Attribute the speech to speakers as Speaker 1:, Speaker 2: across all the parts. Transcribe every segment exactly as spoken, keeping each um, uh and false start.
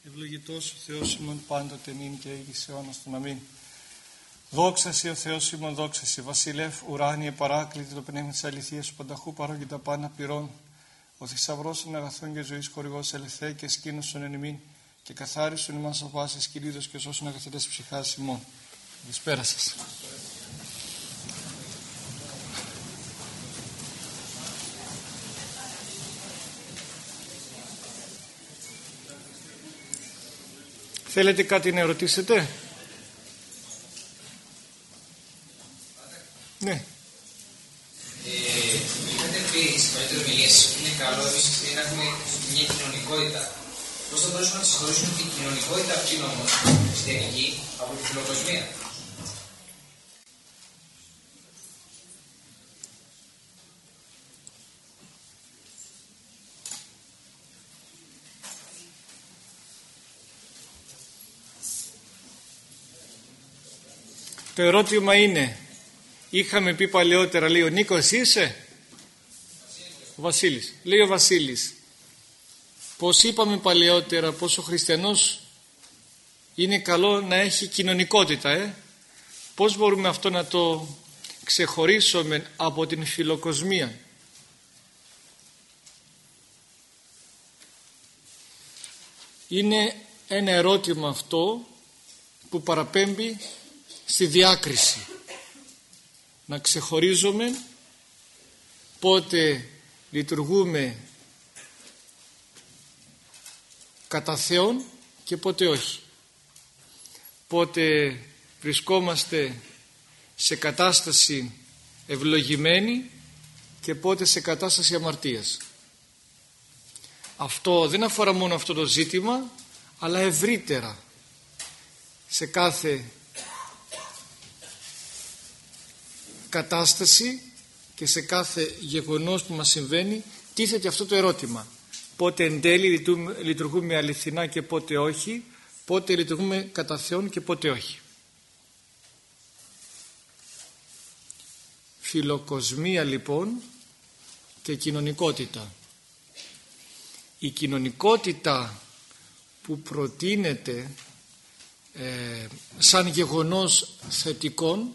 Speaker 1: Ευλογητός ο Θεός ημών πάντοτε νυν και εις αιώνας των αμήν. Δόξα σοι ο Θεός ημών, δόξα σοι, βασιλεύ ουράνιε παράκλητη το πνεύμα της αληθείας, ο πανταχού παρών και τα πάντα πληρών, ο θησαυρός των αγαθών και ζωής χορηγός ελευθέ και σκήνωσον εν ημίν και καθάρισον ημάς από πάσης κυλίδος και σώσον αγαθητές ψυχάς ημών. Καλησπέρα σας. Θέλετε κάτι να ερωτήσετε? Ναι.
Speaker 2: Είχατε πει στις παλιότερες ομιλίες ότι είναι καλό εμείς να έχουμε μια κοινωνικότητα. Πώς θα μπορούσαμε να συγχωρήσουμε την κοινωνικότητα αυτήν όμως χριστιανική από τη φιλοκοσμία?
Speaker 1: Το ερώτημα είναι, είχαμε πει παλαιότερα, λέει ο Νίκος, εσύ είσαι? Ο Βασίλης. Λέει ο Βασίλης, πως είπαμε παλαιότερα πως ο χριστιανός είναι καλό να έχει κοινωνικότητα, ε? Πώς μπορούμε αυτό να το ξεχωρίσουμε από την φιλοκοσμία? Είναι ένα ερώτημα αυτό που παραπέμπει στη διάκριση. Να ξεχωρίζουμε πότε λειτουργούμε κατά Θεόν και πότε όχι. Πότε βρισκόμαστε σε κατάσταση ευλογημένη και πότε σε κατάσταση αμαρτίας. Αυτό δεν αφορά μόνο αυτό το ζήτημα, αλλά ευρύτερα σε κάθε κατάσταση και σε κάθε γεγονός που μας συμβαίνει τίθεται αυτό το ερώτημα. Πότε εν τέλει λειτουργούμε αληθινά και πότε όχι, πότε λειτουργούμε κατά Θεόν και πότε όχι. Φιλοκοσμία λοιπόν και κοινωνικότητα. Η κοινωνικότητα που προτείνεται ε, σαν γεγονός θετικών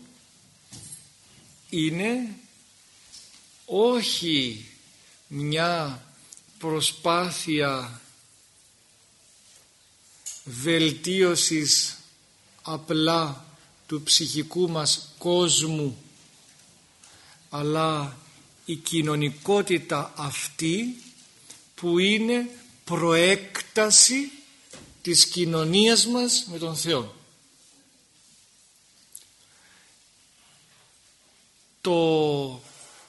Speaker 1: είναι όχι μια προσπάθεια βελτίωσης απλά του ψυχικού μας κόσμου, αλλά η κοινωνικότητα αυτή που είναι προέκταση της κοινωνίας μας με τον Θεό. Το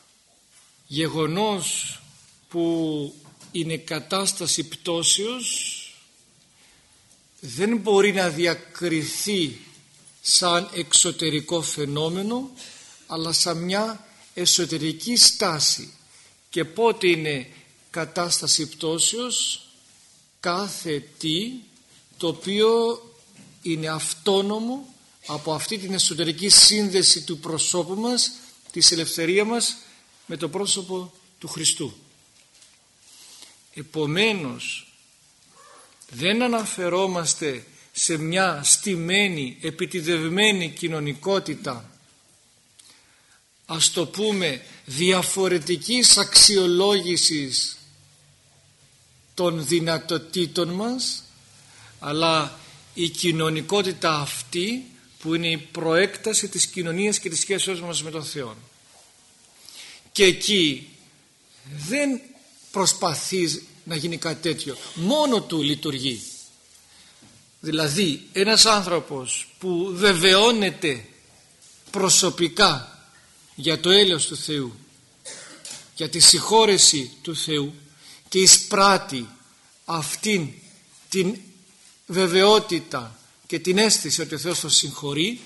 Speaker 1: γεγονός που είναι κατάσταση πτώσεως δεν μπορεί να διακριθεί σαν εξωτερικό φαινόμενο, αλλά σαν μια εσωτερική στάση. Και πότε είναι κατάσταση πτώσεως? Κάθε τι το οποίο είναι αυτόνομο από αυτή την εσωτερική σύνδεση του προσώπου μας, της ελευθερίας μας με το πρόσωπο του Χριστού. Επομένως δεν αναφερόμαστε σε μια στημένη, επιτιδευμένη κοινωνικότητα, ας το πούμε διαφορετικής αξιολόγησης των δυνατοτήτων μας, αλλά η κοινωνικότητα αυτή που είναι η προέκταση της κοινωνίας και της σχέσης μας με τον Θεό. Και εκεί δεν προσπαθεί να γίνει κάτι τέτοιο, μόνο του λειτουργεί. Δηλαδή ένας άνθρωπος που βεβαιώνεται προσωπικά για το έλεος του Θεού, για τη συγχώρεση του Θεού και εισπράττει αυτήν την βεβαιότητα και την αίσθηση ότι ο Θεός τον συγχωρεί,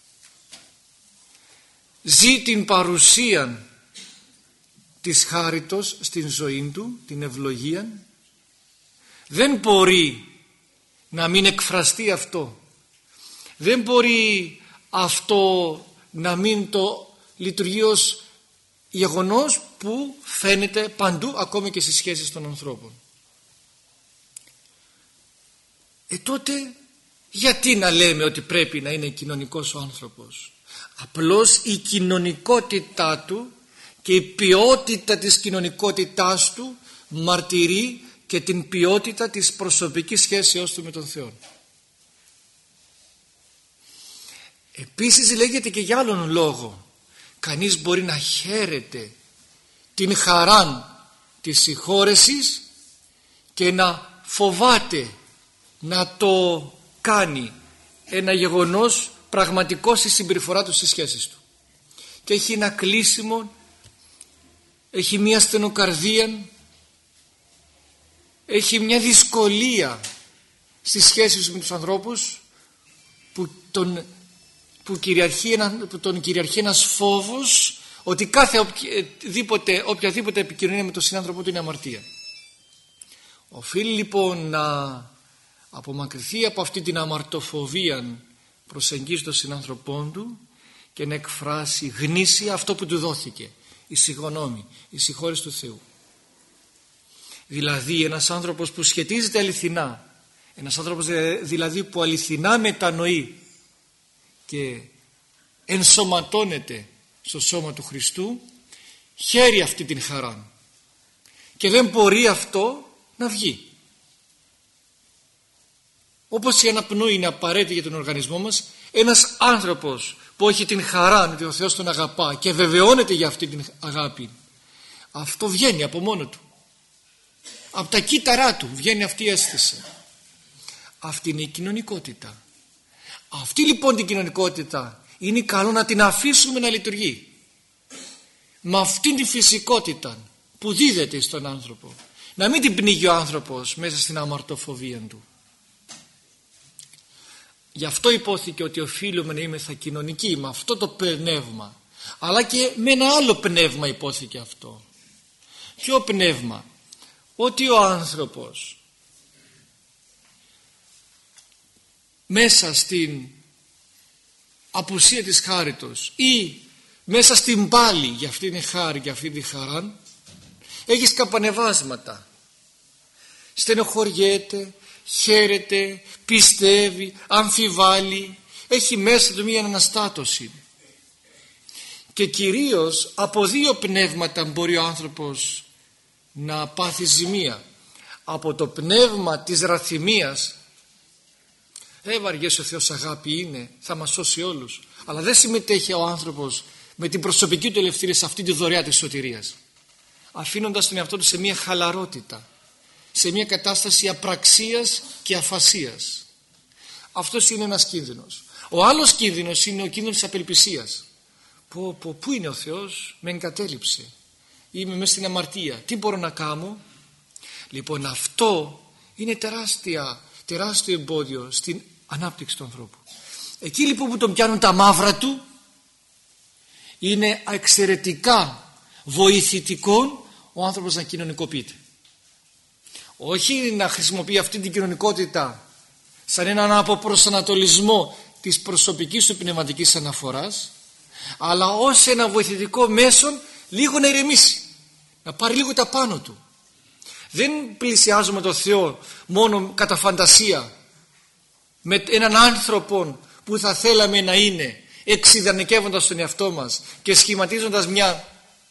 Speaker 1: ζει την παρουσία της χάριτος στην ζωή του, την ευλογία, δεν μπορεί να μην εκφραστεί αυτό, δεν μπορεί αυτό να μην το λειτουργεί ως γεγονός που φαίνεται παντού, ακόμη και στις σχέσεις των ανθρώπων. Ε τότε γιατί να λέμε ότι πρέπει να είναι κοινωνικός ο άνθρωπος? Απλώς η κοινωνικότητά του και η ποιότητα της κοινωνικότητάς του μαρτυρεί και την ποιότητα της προσωπικής σχέσεώς του με τον Θεό. Επίσης λέγεται και για άλλον λόγο. Κανείς μπορεί να χαίρεται την χαράν της συγχώρεσης και να φοβάται να το κάνει ένα γεγονός πραγματικό στη συμπεριφορά του στις σχέσεις του. Και έχει ένα κλείσιμο, έχει μια στενοκαρδία, έχει μια δυσκολία στις σχέσεις με τους ανθρώπους που τον, που κυριαρχεί ένα, που τον κυριαρχεί ένας φόβος ότι κάθε οποιαδήποτε, οποιαδήποτε επικοινωνία με τον συνάνθρωπό του είναι αμαρτία. Οφείλει λοιπόν να απομακρυνθεί από αυτή την αμαρτοφοβία προσεγγίζει τον συνάνθρωπό του και να εκφράσει γνήσια αυτό που του δόθηκε, η συγγνώμη, η συγχώρεση του Θεού. Δηλαδή ένας άνθρωπος που σχετίζεται αληθινά, ένας άνθρωπος δηλαδή που αληθινά μετανοεί και ενσωματώνεται στο σώμα του Χριστού, χαίρει αυτή την χαρά και δεν μπορεί αυτό να βγει. Όπως η αναπνοή είναι απαραίτητη για τον οργανισμό μας, ένας άνθρωπος που έχει την χαρά ότι ο Θεός τον αγαπά και βεβαιώνεται για αυτή την αγάπη, αυτό βγαίνει από μόνο του. Από τα κύτταρά του βγαίνει αυτή η αίσθηση. Αυτή είναι η κοινωνικότητα. Αυτή λοιπόν την κοινωνικότητα είναι καλό να την αφήσουμε να λειτουργεί. Με αυτήν τη φυσικότητα που δίδεται στον άνθρωπο. Να μην την πνίγει ο άνθρωπος μέσα στην αμαρτοφοβία του. Γι' αυτό υπόθηκε ότι οφείλουμε να είμαστε κοινωνικοί με αυτό το πνεύμα. Αλλά και με ένα άλλο πνεύμα υπόθηκε αυτό. Ποιο πνεύμα? Ότι ο άνθρωπος μέσα στην απουσία της χάριτος ή μέσα στην πάλη για αυτή την χάρη και αυτή τη χαρά έχει σκαμπανεβάσματα. Στενοχωριέται, χαίρεται, πιστεύει, αμφιβάλλει, έχει μέσα του μία αναστάτωση. Και κυρίως από δύο πνεύματα μπορεί ο άνθρωπος να πάθει ζημία. Από το πνεύμα της ραθυμίας, ε βαριές, ο Θεός αγάπη είναι, θα μας σώσει όλους, αλλά δεν συμμετέχει ο άνθρωπος με την προσωπική του ελευθερία σε αυτή τη δωρεά της σωτηρίας, αφήνοντας τον εαυτό του σε μια χαλαρότητα, σε μια κατάσταση απραξίας και αφασίας. Αυτός είναι ένας κίνδυνος. Ο άλλος κίνδυνος είναι ο κίνδυνος της απελπισίας. Πω, πω, πού είναι ο Θεός? Με εγκατέλειψε, είμαι μέσα στην αμαρτία, τι μπορώ να κάνω? Λοιπόν, αυτό είναι τεράστια, τεράστιο εμπόδιο στην ανάπτυξη του ανθρώπου. Εκεί λοιπόν που τον πιάνουν τα μαύρα του, είναι εξαιρετικά βοηθητικό ο άνθρωπος να κοινωνικοποιείται. Όχι να χρησιμοποιεί αυτή την κοινωνικότητα σαν έναν αποπροσανατολισμό της προσωπικής του πνευματικής αναφοράς, αλλά ως ένα βοηθητικό μέσο λίγο να ηρεμήσει, να πάρει λίγο τα πάνω του. Δεν πλησιάζουμε τον Θεό μόνο κατά φαντασία, με έναν άνθρωπο που θα θέλαμε να είναι, εξειδανικεύοντας τον εαυτό μας και σχηματίζοντας μια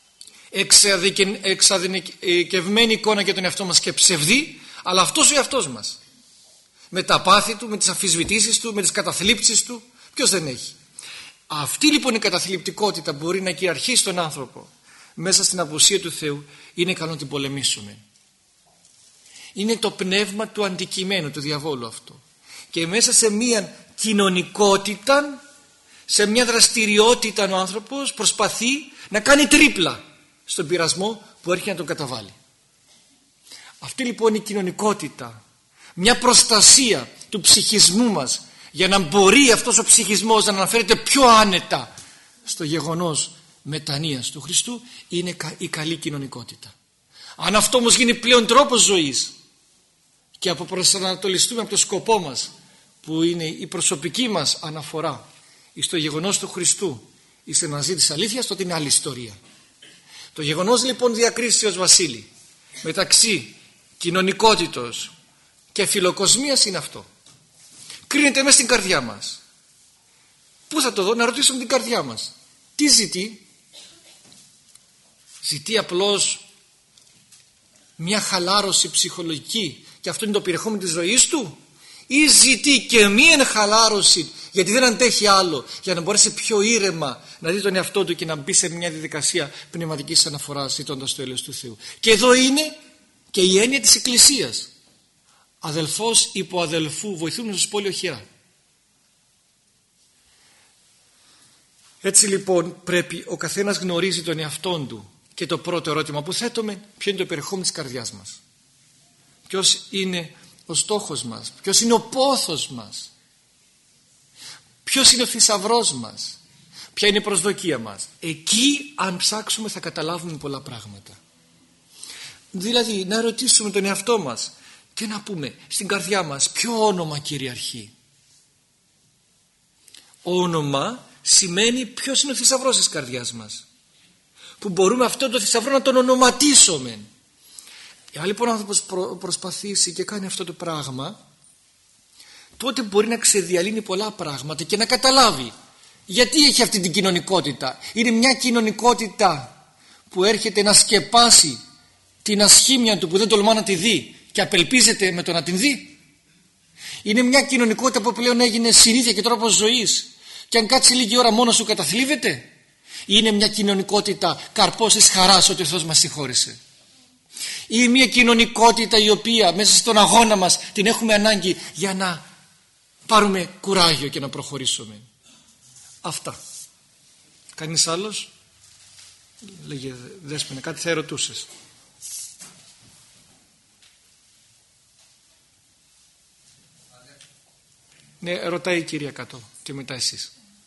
Speaker 1: εξαδικευμένη εικόνα για τον εαυτό μας και ψευδή, αλλά αυτός ο εαυτός μας, με τα πάθη του, με τις αμφισβητήσεις του, με τις καταθλίψεις του, ποιος δεν έχει? Αυτή λοιπόν η καταθλιπτικότητα μπορεί να κυριαρχεί στον άνθρωπο μέσα στην απουσία του Θεού, είναι καλό να την πολεμήσουμε. Είναι το πνεύμα του αντικειμένου, του διαβόλου αυτό. Και μέσα σε μια κοινωνικότητα, σε μια δραστηριότητα ο άνθρωπος προσπαθεί να κάνει τρίπλα στον πειρασμό που έρχεται να τον καταβάλει. Αυτή λοιπόν η κοινωνικότητα, μια προστασία του ψυχισμού μας για να μπορεί αυτός ο ψυχισμός να αναφέρεται πιο άνετα στο γεγονός μετανοίας του Χριστού, είναι η καλή κοινωνικότητα. Αν αυτό όμως γίνει πλέον τρόπος ζωής και αποπροσανατολιστούμε από το σκοπό μας, που είναι η προσωπική μας αναφορά στο γεγονός του Χριστού ή στην αναζήτηση αλήθειας, τότε είναι άλλη ιστορία. Το γεγονός λοιπόν διακρίσεως, Βασίλη, μεταξύ κοινωνικότητος και φιλοκοσμίας είναι αυτό. κρίνεται μέσα στην καρδιά μας. Πού θα το δω? Να ρωτήσουμε την καρδιά μας. Τι ζητεί? Ζητεί απλώς μια χαλάρωση ψυχολογική και αυτό είναι το περιεχόμενο της ζωής του, ή ζητεί και μια χαλάρωση γιατί δεν αντέχει άλλο, για να μπορέσει πιο ήρεμα να δει τον εαυτό του και να μπει σε μια διαδικασία πνευματικής αναφοράς ζητώντας το έλεος του Θεού. Και εδώ είναι και η έννοια της Εκκλησίας. Αδελφός υπό αδελφού βοηθούν στους πόλιο χειρά. Έτσι λοιπόν πρέπει ο καθένας γνωρίζει τον εαυτόν του. Και το πρώτο ερώτημα που θέτουμε, ποιο είναι το περιεχόμενο της καρδιάς μας? Ποιος είναι ο στόχος μας? Ποιος είναι ο πόθος μας? Ποιος είναι ο θησαυρός μας? Ποια είναι η προσδοκία μας? Εκεί αν ψάξουμε θα καταλάβουμε πολλά πράγματα. Δηλαδή να ρωτήσουμε τον εαυτό μας και να πούμε στην καρδιά μας ποιο όνομα κυριαρχεί. Όνομα σημαίνει ποιος είναι ο θησαυρός της καρδιάς μας, που μπορούμε αυτό το θησαυρό να τον ονοματίσουμε. Αν λοιπόν ο άνθρωπος προ, προσπαθήσει και κάνει αυτό το πράγμα, τότε μπορεί να ξεδιαλύνει πολλά πράγματα και να καταλάβει γιατί έχει αυτή την κοινωνικότητα. Είναι μια κοινωνικότητα που έρχεται να σκεπάσει την ασχήμια του που δεν τολμά να τη δει και απελπίζεται με το να την δει. Είναι μια κοινωνικότητα που πλέον έγινε συνήθεια και τρόπος ζωής και αν κάτσει λίγη ώρα μόνο σου καταθλίβεται. Είναι μια κοινωνικότητα καρπός της χαράς ότι ο Θεός μας συγχώρησε. Ή μια κοινωνικότητα η οποία μέσα στον αγώνα μας την έχουμε ανάγκη για να πάρουμε κουράγιο και να προχωρήσουμε. Αυτά. Κανείς άλλος? Λέγε Δέσποινα, κάτι θα ερωτούσες. Ναι, ρωτάει η κυρία κάτω και μετά εσείς.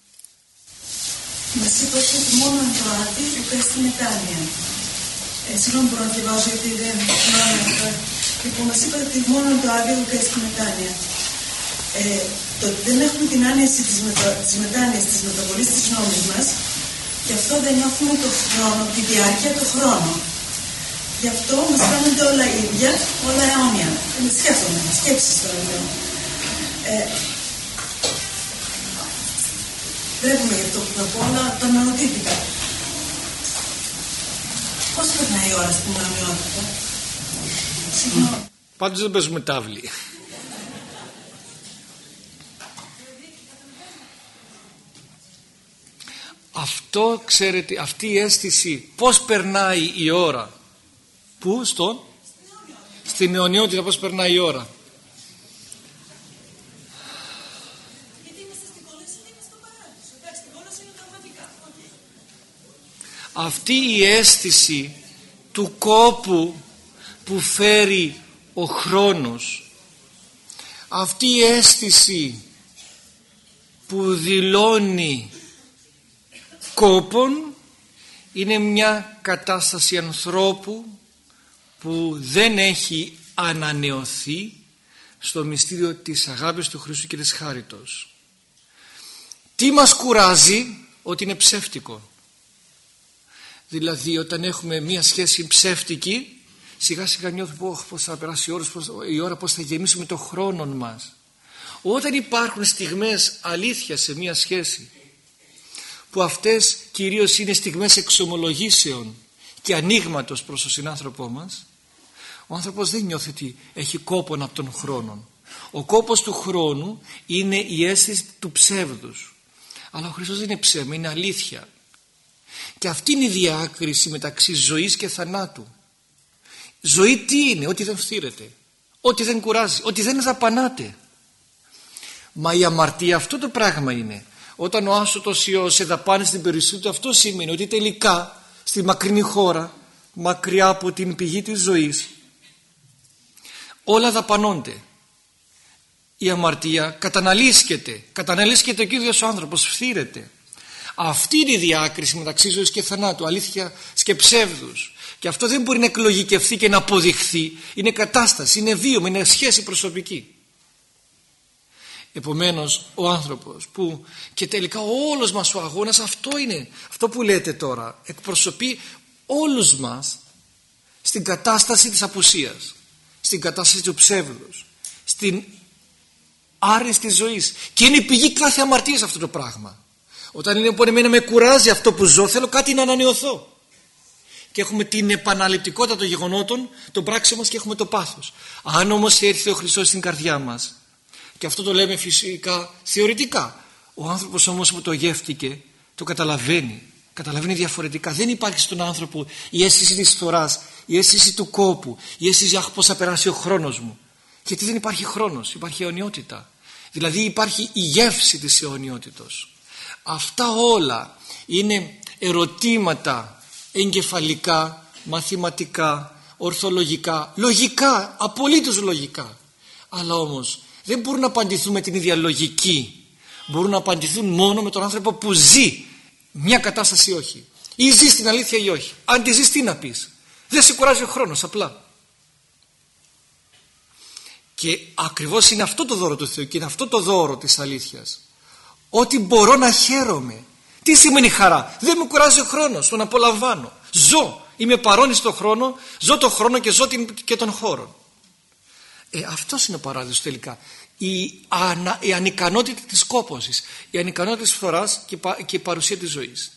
Speaker 3: Μας είπατε ότι μόνο το άδει που πες στη μετάνοια. Ε, συγγνώμη μπορώ να διαβάζω γιατί δεν θυμάμαι αυτό. Λοιπόν, μας είπατε ότι μόνο το άδει που πες στη μετάνοια. Ε, το ότι δεν έχουμε την άνεση της, μετα... της μετάνοιας, της μεταβολής της νόμης μας, γι' αυτό δεν νιώθουμε το χρόνο, τη διάρκεια του χρόνου. Γι' αυτό μας φαίνονται όλα ίδια, όλα αιώνια. Δεν σκέφτομαι, σκέψεις τώρα λέω. Ε, Βλέπουμε γι' αυτό που θα πω, αλλά τα μειονοτήτηκα. Πώς περνάει η ώρα στην μειονότητα? Συγγνώμη.
Speaker 1: Πάντως δεν παίζουμε τάβλη. Αυτό ξέρετε, αυτή η αίσθηση πώς περνάει η ώρα? Πού? Στον? Στην αιωνιότητα πώς περνάει η ώρα? Αυτή η αίσθηση του κόπου που φέρει ο χρόνος, αυτή η αίσθηση που δηλώνει κόπον, είναι μια κατάσταση ανθρώπου που δεν έχει ανανεωθεί στο μυστήριο της αγάπης του Χριστού και της χάριτος. Τι μας κουράζει? Ότι είναι ψεύτικο. Δηλαδή όταν έχουμε μια σχέση ψεύτικη, σιγά σιγά νιώθουμε πώς θα περάσει η ώρα, πώς, η ώρα, πώς θα γεμίσουμε το χρόνο μας. Όταν υπάρχουν στιγμές αλήθεια σε μια σχέση, που αυτές κυρίως είναι στιγμές εξομολογήσεων και ανοίγματος προς τον συνάνθρωπό μας, ο άνθρωπος δεν νιώθει ότι έχει κόπον από τον χρόνο. Ο κόπος του χρόνου είναι η αίσθηση του ψεύδους. Αλλά ο Χριστός δεν είναι ψέμα, είναι αλήθεια. Και αυτή είναι η διάκριση μεταξύ ζωής και θανάτου. Ζωή τι είναι? Ότι δεν φθήρεται, ότι δεν κουράζει, ότι δεν δαπανάται. Μα η αμαρτία αυτό το πράγμα είναι. Όταν ο άσωτος Υιός σε δαπάνει στην περιουσία του, αυτό σημαίνει ότι τελικά στη μακρινή χώρα, μακριά από την πηγή της ζωής, όλα δαπανώνται. Η αμαρτία καταναλύσκεται, καταναλύσκεται ο ίδιος ο άνθρωπος, φθήρεται. Αυτή είναι η διάκριση μεταξύ ζωής και θανάτου, αλήθεια και ψεύδους. Και αυτό δεν μπορεί να εκλογικευθεί και να αποδειχθεί. Είναι κατάσταση, είναι βίωμα, είναι σχέση προσωπική. Επομένως ο άνθρωπος που και τελικά όλος μας ο αγώνας αυτό είναι, αυτό που λέτε τώρα, εκπροσωπεί όλους μας στην κατάσταση της απουσίας, στην κατάσταση του ψεύδους, στην άρνηση της ζωής. Και είναι η πηγή κάθε αμαρτίας αυτό το πράγμα. Όταν είναι λοιπόν εμένα με κουράζει αυτό που ζω, θέλω κάτι να ανανεωθώ. Και έχουμε την επαναληπτικότητα των γεγονότων, των πράξεων μας, και έχουμε το πάθος. Αν όμως έρθει ο Χριστός στην καρδιά μας, και αυτό το λέμε φυσικά θεωρητικά, ο άνθρωπος όμως που το γεύτηκε το καταλαβαίνει. Καταλαβαίνει διαφορετικά. Δεν υπάρχει στον άνθρωπο η αίσθηση της φθοράς, η αίσθηση του κόπου, η αίσθηση αχ πώς θα περάσει ο χρόνος μου. Γιατί δεν υπάρχει χρόνος, υπάρχει αιωνιότητα. Δηλαδή υπάρχει η γεύση της αιωνιότητος. Αυτά όλα είναι ερωτήματα εγκεφαλικά, μαθηματικά, ορθολογικά, λογικά, απολύτως λογικά. Αλλά όμως δεν μπορούν να απαντηθούν με την ίδια λογική. Μπορούν να απαντηθούν μόνο με τον άνθρωπο που ζει μια κατάσταση ή όχι. Ή ζει στην αλήθεια ή όχι. Αν τη ζεις, τι να πεις? Δεν σε κουράζει ο χρόνος απλά. Και ακριβώς είναι αυτό το δώρο του Θεού και είναι αυτό το δώρο της αλήθειας. Ότι μπορώ να χαίρομαι. Τι σημαίνει χαρά? Δεν με κουράζει ο χρόνος, τον απολαμβάνω. Ζω, είμαι παρόν στον χρόνο, ζω τον χρόνο και ζω την, και τον χώρο. Ε, αυτός είναι ο παράδεισος τελικά. Η, ανα, η ανικανότητα της κόπωσης, η ανικανότητα της φθοράς και, και η παρουσία της ζωής.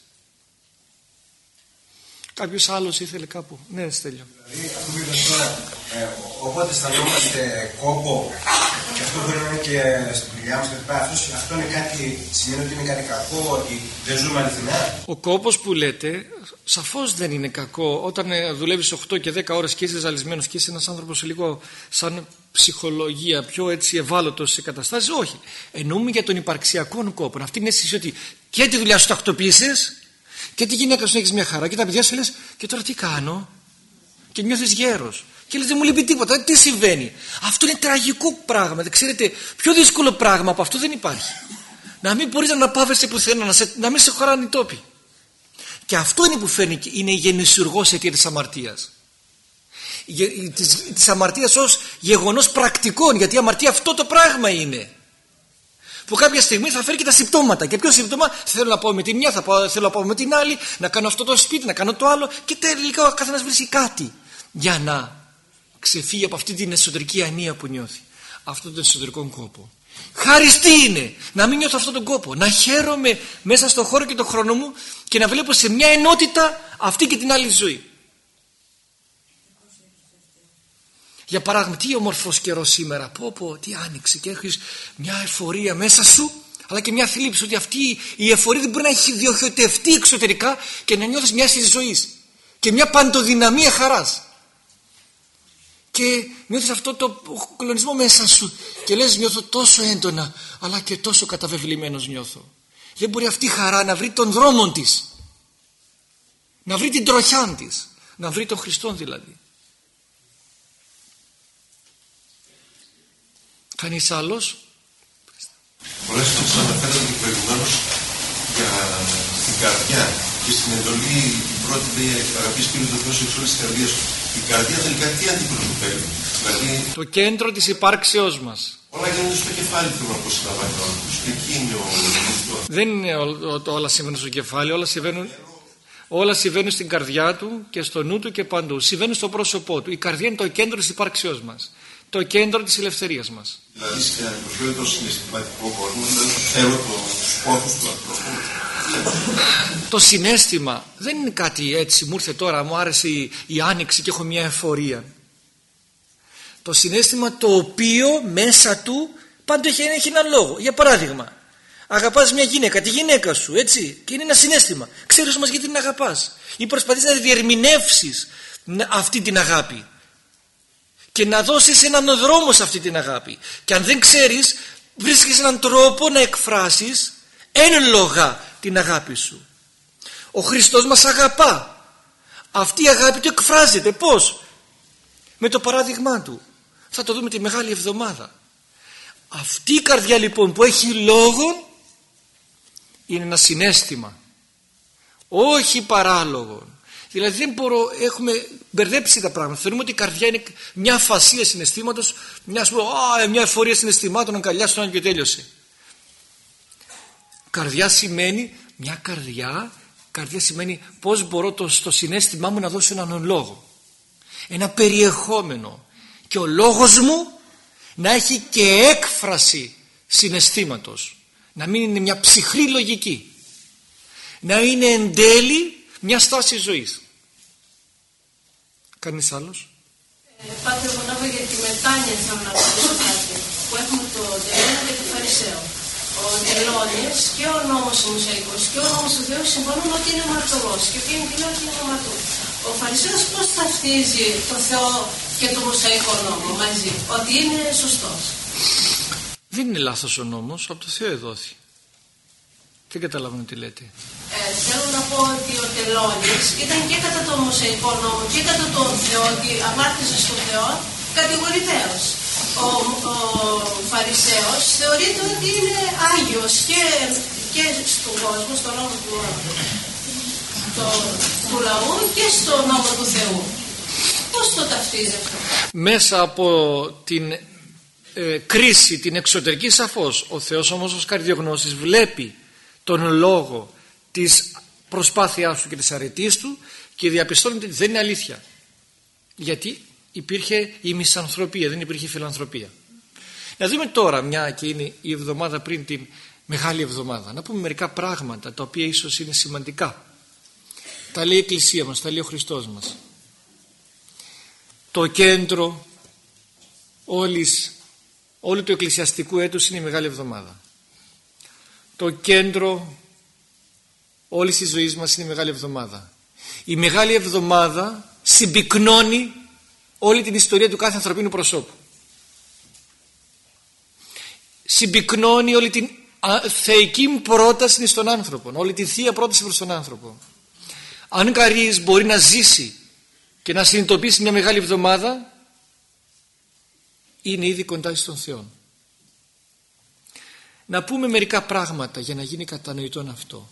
Speaker 1: Κάποιος άλλος ήθελε κάπου? Ναι, Στέλιο.
Speaker 4: Δηλαδή αυτό που είπες τώρα, ε, όποτε αισθανόμαστε κόπο, και αυτό μπορεί να είναι και στην δουλειά μας, αυτό, αυτό είναι κάτι, σημαίνει ότι είναι κάτι κακό, ότι δεν ζούμε αληθινά?
Speaker 1: Ο κόπος που λέτε σαφώς δεν είναι κακό. Όταν ε, δουλεύεις οκτώ και δέκα ώρες και είσαι ζαλισμένος και είσαι ένας άνθρωπος λίγο σαν ψυχολογία, πιο έτσι ευάλωτος σε καταστάσεις, όχι. Εννοούμε για τον υπαρξιακό κόπο. Αυτή είναι η αίσθηση ότι και τη δουλειά σου τακτοποιήσεις και τη γυναίκα σου έχεις μια χαρά και τα παιδιά σου λες και τώρα τι κάνω, και νιώθεις γέρος και λες δεν μου λείπει τίποτα, τι συμβαίνει? Αυτό είναι τραγικό πράγμα. Δεν ξέρετε, πιο δύσκολο πράγμα από αυτό δεν υπάρχει. Να μην μπορείς να αναπαύεσαι πουθενά, να, σε, να μην σε χωράνε οι τόποι. Και αυτό είναι που φέρνει, είναι η γενεσιουργός αιτία της αμαρτίας. Της, της αμαρτίας ως γεγονός πρακτικών, γιατί η αμαρτία αυτό το πράγμα είναι. Που κάποια στιγμή θα φέρει και τα συμπτώματα. Και ποιο σύμπτωμα? Θέλω να πάω με τη μια, θα πάω, θέλω να πάω με την άλλη, να κάνω αυτό το σπίτι, να κάνω το άλλο. Και τελικά ο καθένας βρίσκει κάτι για να ξεφύγει από αυτή την εσωτερική ανία που νιώθει. Αυτό τον εσωτερικό κόπο. Χάριστή είναι να μην νιώθω αυτόν τον κόπο. Να χαίρομαι μέσα στον χώρο και τον χρόνο μου και να βλέπω σε μια ενότητα αυτή και την άλλη ζωή. Για παράδειγμα, τι όμορφος καιρός σήμερα, πω πω, τι άνοιξε, και έχεις μια εφορία μέσα σου, αλλά και μια θλίψη, ότι αυτή η εφορία δεν μπορεί να έχει διοχετευτεί εξωτερικά και να νιώθεις μια αίσθηση ζωής και μια παντοδυναμία χαράς. Και νιώθεις αυτό το κλονισμό μέσα σου και λες νιώθω τόσο έντονα, αλλά και τόσο καταβεβλημένος νιώθω. Δεν μπορεί αυτή η χαρά να βρει τον δρόμο της, να βρει την τροχιά της, να βρει τον Χριστόν δηλαδή. Κανείς άλλος?
Speaker 5: Πολλές φορές αναφέρατε και προηγουμένως για την καρδιά και στην εντολή η πρώτη λέει αγαπής κύριος το Θεός εξ όλης της καρδιάς σου. Η καρδιά τελικά τι αντιπροσωπεύει? Δηλαδή
Speaker 1: το κέντρο της υπάρξεώς μας.
Speaker 5: Όλα γίνονται στο κεφάλι του όπως συλλαμβάνει ο άνθρωπος και εκεί είναι ο Χριστός.
Speaker 1: Δεν είναι ό, ό, όλα συμβαίνουν στο κεφάλι, όλα συμβαίνουν, όλα συμβαίνουν στην καρδιά του και στο νου του και παντού. Συμβαίνουν στο πρόσωπό του. Η καρδιά είναι το κέντρο της υπάρξεώς μας. Το κέντρο της ελευθερίας μας.
Speaker 5: Δηλαδή στην αντιπροσωπεύει το συναισθηματικό κόσμο, δηλαδή θέλω τους πόθους του ανθρώπου.
Speaker 1: Το συναίσθημα δεν είναι κάτι έτσι, μου ήρθε τώρα, μου άρεσε η, η άνοιξη και έχω μια εφορία. Το συναίσθημα το οποίο μέσα του πάντα έχει, έχει έναν λόγο. Για παράδειγμα, αγαπάς μια γυναίκα, τη γυναίκα σου, έτσι, και είναι ένα συναίσθημα. Ξέρεις όμως γιατί την αγαπάς, ή προσπαθείς να διερμηνεύσεις αυτή την αγάπη και να δώσεις έναν δρόμο σε αυτή την αγάπη. Και αν δεν ξέρεις, βρίσκεις έναν τρόπο να εκφράσεις ένλογα την αγάπη σου. Ο Χριστός μας αγαπά. Αυτή η αγάπη του εκφράζεται πώς? Με το παράδειγμά του. Θα το δούμε τη Μεγάλη Εβδομάδα. Αυτή η καρδιά λοιπόν που έχει λόγο είναι ένα συναίσθημα, όχι παράλογο. Δηλαδή δεν μπορώ, έχουμε μπερδέψει τα πράγματα. Θεωρούμε ότι η καρδιά είναι μια αφασία συναισθήματος, μια, α, μια εφορία συναισθημάτων, αγκαλιά στον άλλο και τέλειωσε. Καρδιά σημαίνει μια καρδιά, καρδιά σημαίνει πώς μπορώ το, στο συναίσθημά μου να δώσω έναν λόγο, ένα περιεχόμενο, και ο λόγος μου να έχει και έκφραση συναισθήματος, να μην είναι μια ψυχρή λογική, να είναι εν τέλει μια στάση ζωής. Κανείς άλλος?
Speaker 6: Ε, Πάτερ Μονάβα, για τη μετάνοια θέλω να ρωτήσω κάτι, που έχουμε το τελώνιο και το Φαρισαίο. Ο τελώνιος και ο νόμος ο Μωσαϊκός και ο νόμος του Θεού συμφωνούν ότι είναι αμαρτωλός και εκείνοι και λέει ότι είναι αμαρτωλός. Ο Φαρισαίος πώς ταυτίζει το Θεό και το Μωσαϊκό νόμο μαζί, ότι είναι σωστός?
Speaker 1: Δεν είναι λάθος ο νόμος, από το Θεό εδόθη. Δεν καταλαβαίνω τι λέτε.
Speaker 6: Ε, θέλω να πω ότι ο τελώνης ήταν και κατά το Μωσαϊκό νόμο και κατά τον Θεό, ότι αμάρτησε στον Θεό κατηγορητέως. Ο, ο Φαρισαίος θεωρείται ότι είναι Άγιος και, και στον κόσμο, στον νόμο του, το, του λαού και στον νόμο του Θεού. Πώς το ταυτίζει αυτό?
Speaker 1: Μέσα από την ε, κρίση, την εξωτερική, σαφώς. Ο Θεός όμως ως καρδιογνώστης βλέπει τον λόγο της προσπάθειάς του και της αρετής του και διαπιστώνει ότι δεν είναι αλήθεια. Γιατί υπήρχε η μισανθρωπία, δεν υπήρχε η φιλανθρωπία. Να δούμε τώρα, μια και είναι η εβδομάδα πριν την Μεγάλη Εβδομάδα, να πούμε μερικά πράγματα τα οποία ίσως είναι σημαντικά. Τα λέει η Εκκλησία μας, τα λέει ο Χριστός μας. Το κέντρο όλης, όλου του εκκλησιαστικού έτους είναι η Μεγάλη Εβδομάδα. Το κέντρο όλης της ζωής μας είναι η Μεγάλη Εβδομάδα. Η Μεγάλη Εβδομάδα συμπυκνώνει όλη την ιστορία του κάθε ανθρωπίνου προσώπου. Συμπυκνώνει όλη την θεϊκή πρόταση στον άνθρωπο, όλη τη θεία πρόταση προς τον άνθρωπο. Αν κανείς μπορεί να ζήσει και να συνειδητοποιήσει μια Μεγάλη Εβδομάδα, είναι ήδη κοντά στον Θεό. Να πούμε μερικά πράγματα για να γίνει κατανοητό αυτό.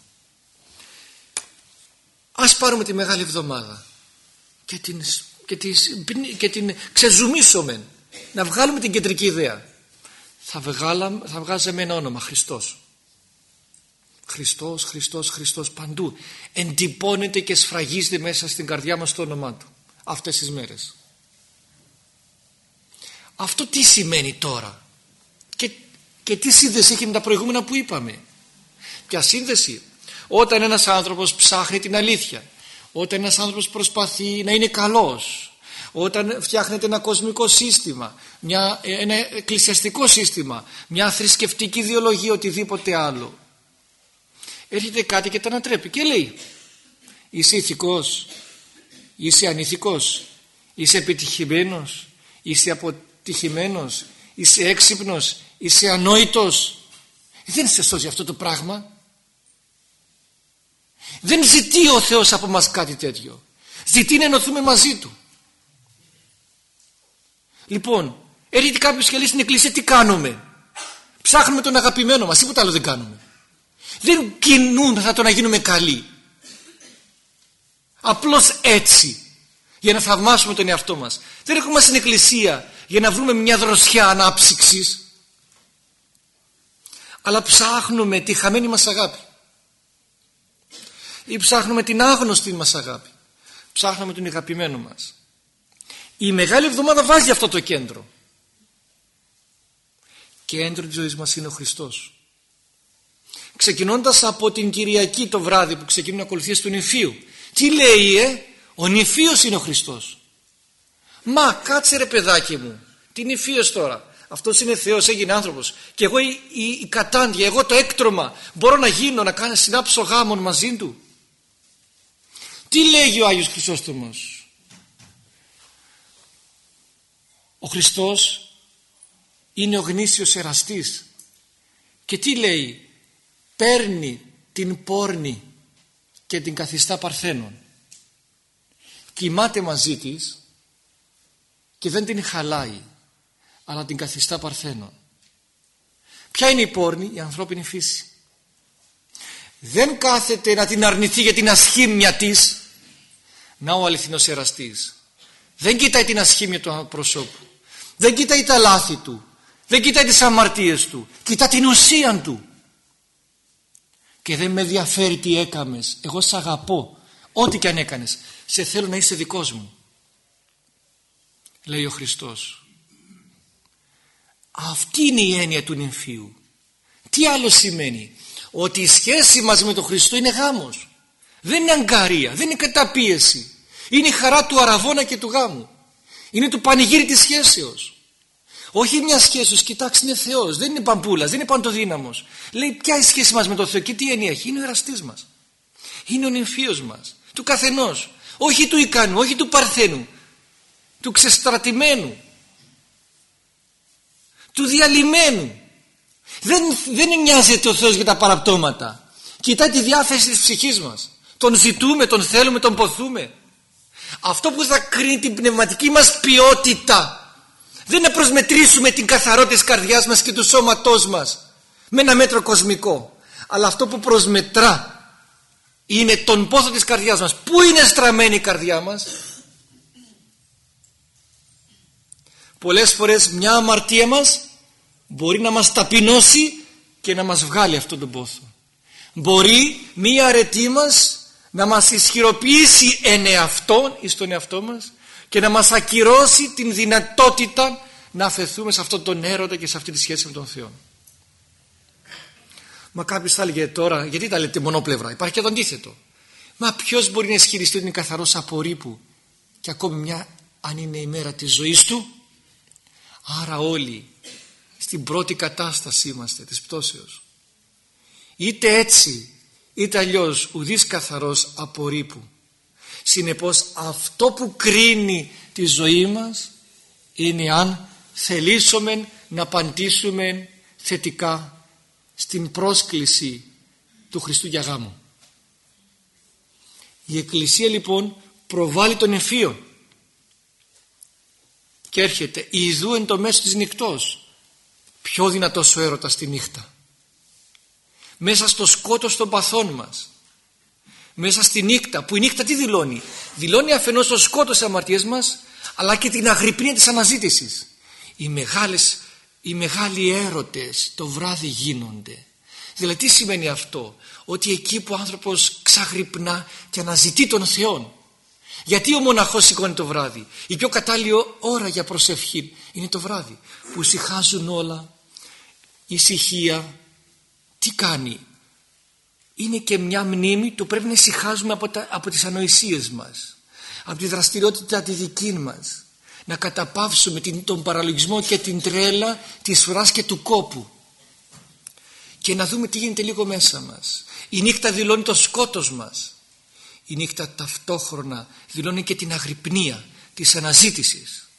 Speaker 1: Ας πάρουμε τη Μεγάλη Εβδομάδα και την, και την, και την ξεζουμίσουμε, να βγάλουμε την κεντρική ιδέα. Θα, βγάλα, θα βγάζαμε ένα όνομα, Χριστός. Χριστός, Χριστός, Χριστός παντού. Εντυπώνεται και σφραγίζεται μέσα στην καρδιά μας το όνομά Του αυτές τις μέρες. Αυτό τι σημαίνει τώρα? Και, και τι σύνδεση έχει με τα προηγούμενα που είπαμε? Ποια σύνδεση? Όταν ένας άνθρωπος ψάχνει την αλήθεια, όταν ένας άνθρωπος προσπαθεί να είναι καλός, όταν φτιάχνεται ένα κοσμικό σύστημα, μια, ένα εκκλησιαστικό σύστημα, μια θρησκευτική ιδεολογία, οτιδήποτε άλλο, έρχεται κάτι και τα ανατρέπει και λέει: είσαι ηθικός, είσαι ανηθικός, είσαι επιτυχημένος, είσαι αποτυχημένος, είσαι έξυπνος, είσαι ανόητος. Δεν είσαι σωστός για αυτό το πράγμα. Δεν ζητεί ο Θεός από μας κάτι τέτοιο. Ζητεί να ενωθούμε μαζί Του. Λοιπόν, έρχεται κάποιος και λέει στην εκκλησία: τι κάνουμε? Ψάχνουμε τον αγαπημένο μας, τίποτα άλλο δεν κάνουμε. Δεν κινούμεθα το να γίνουμε καλοί. Απλώς έτσι, για να θαυμάσουμε τον εαυτό μας. Δεν έρχομαστε στην εκκλησία για να βρούμε μια δροσιά ανάψυξης, αλλά ψάχνουμε τη χαμένη μας αγάπη, ή ψάχνουμε την άγνωστη μας αγάπη, ψάχνουμε τον αγαπημένο μας. Η Μεγάλη Εβδομάδα βάζει αυτό το κέντρο. Κέντρο της ζωής μας είναι ο Χριστός. Ξεκινώντας από την Κυριακή το βράδυ που ξεκινούν ακολουθίες του νηφίου, τι λέει ε? Ο νηφίος είναι ο Χριστός. Μα κάτσε ρε παιδάκι μου, τι νηφίος τώρα? Αυτός είναι Θεός, έγινε άνθρωπος. Και εγώ η, η, η κατάντια, εγώ το έκτρωμα, μπορώ να γίνω, να κάνω, συνάψω γάμον μαζί Του? Τι λέγει ο Άγιος Χρυσόστομος? Ο Χριστός είναι ο γνήσιος εραστής. Και τι λέει? Παίρνει την πόρνη και την καθιστά παρθένον. Κοιμάται μαζί της και δεν την χαλάει, αλλά την καθιστά παρθένον. Ποια είναι η πόρνη? Η ανθρώπινη φύση. Δεν κάθεται να την αρνηθεί για την ασχήμια της. Να ο αληθινός εραστής. Δεν κοιτάει την ασχήμια του προσώπου. Δεν κοιτάει τα λάθη του. Δεν κοιτάει τις αμαρτίες του. Κοιτά την ουσία του. Και δεν με ενδιαφέρει τι έκαμες. Εγώ σ' αγαπώ. Ό,τι και αν έκανες. Σε θέλω να είσαι δικός μου. Λέει ο Χριστός. Αυτή είναι η έννοια του νυμφίου. Τι άλλο σημαίνει? Ότι η σχέση μας με τον Χριστό είναι γάμος. Δεν είναι αγκαρία, δεν είναι καταπίεση. Είναι η χαρά του αραβώνα και του γάμου. Είναι το πανηγύρι της σχέσεως. Όχι μια σχέση, κοιτάξτε, είναι Θεός, δεν είναι παμπούλας, δεν είναι παντοδύναμος. Λέει ποια είναι η σχέση μας με τον Θεό και τι έννοια έχει? Είναι ο εραστής μας. Είναι ο νυμφίος μας, του καθενός. Όχι του ικανού, όχι του παρθένου, του ξεστρατημένου, του διαλυμένου. Δεν, δεν νοιάζεται ο Θεός για τα παραπτώματα. Κοιτάει τη διάθεση της ψυχής μας. Τον ζητούμε, τον θέλουμε, τον ποθούμε. Αυτό που θα κρίνει την πνευματική μας ποιότητα δεν είναι να προσμετρήσουμε την καθαρότητα της καρδιάς μας και του σώματός μας με ένα μέτρο κοσμικό, αλλά αυτό που προσμετρά είναι τον πόθο της καρδιάς μας. Πού είναι στραμμένη η καρδιά μας? Πολλές φορές μια αμαρτία μας μπορεί να μας ταπεινώσει και να μας βγάλει αυτόν τον πόθο. Μπορεί μια αρετή μας να μας ισχυροποιήσει εν εαυτόν εις τον εαυτό μας και να μας ακυρώσει την δυνατότητα να αφαιθούμε σε αυτόν τον έρωτα και σε αυτή τη σχέση με τον Θεό. Μα κάποιος θα έλεγε τώρα, γιατί τα λέτε μονόπλευρα? Υπάρχει και το αντίθετο. Μα ποιος μπορεί να ισχυριστεί ότι είναι καθαρός από ρήπου και ακόμη μια αν είναι η μέρα της ζωής του? Άρα όλοι στην πρώτη κατάσταση είμαστε της πτώσεως. Είτε έτσι είτε αλλιώς ουδής καθαρός από ρήπου. Συνεπώς αυτό που κρίνει τη ζωή μας είναι αν θελήσουμε να απαντήσουμε θετικά στην πρόσκληση του Χριστού για γάμο. Η Εκκλησία λοιπόν προβάλλει τον εμφύο και έρχεται ιδού εν το μέσο της νυχτός. Πιο δυνατός ο έρωτας στη νύχτα. Μέσα στο σκότος των παθών μας, μέσα στη νύχτα, που η νύχτα τι δηλώνει? Δηλώνει αφενός το σκότος της αμαρτίας μας, αλλά και την αγρυπνία της αναζήτησης. Οι μεγάλες, οι μεγάλοι έρωτες το βράδυ γίνονται. Δηλαδή τι σημαίνει αυτό? Ότι εκεί που ο άνθρωπος ξαγρυπνά και αναζητεί τον Θεό. Γιατί ο μοναχός σηκώνει το βράδυ? Η πιο κατάλληλη ώρα για προσευχή είναι το βράδυ, που ησυχάζουν όλα. Η ησυχία τι κάνει? Είναι και μια μνήμη του πρέπει να ησυχάζουμε από, τα, από τις ανοησίες μας, από τη δραστηριότητα τη δική μας, να καταπαύσουμε την, τον παραλογισμό και την τρέλα της φρουράς και του κόπου και να δούμε τι γίνεται λίγο μέσα μας. Η νύχτα δηλώνει το σκότος μας. Η νύχτα ταυτόχρονα δηλώνει και την αγρυπνία της αναζήτησης.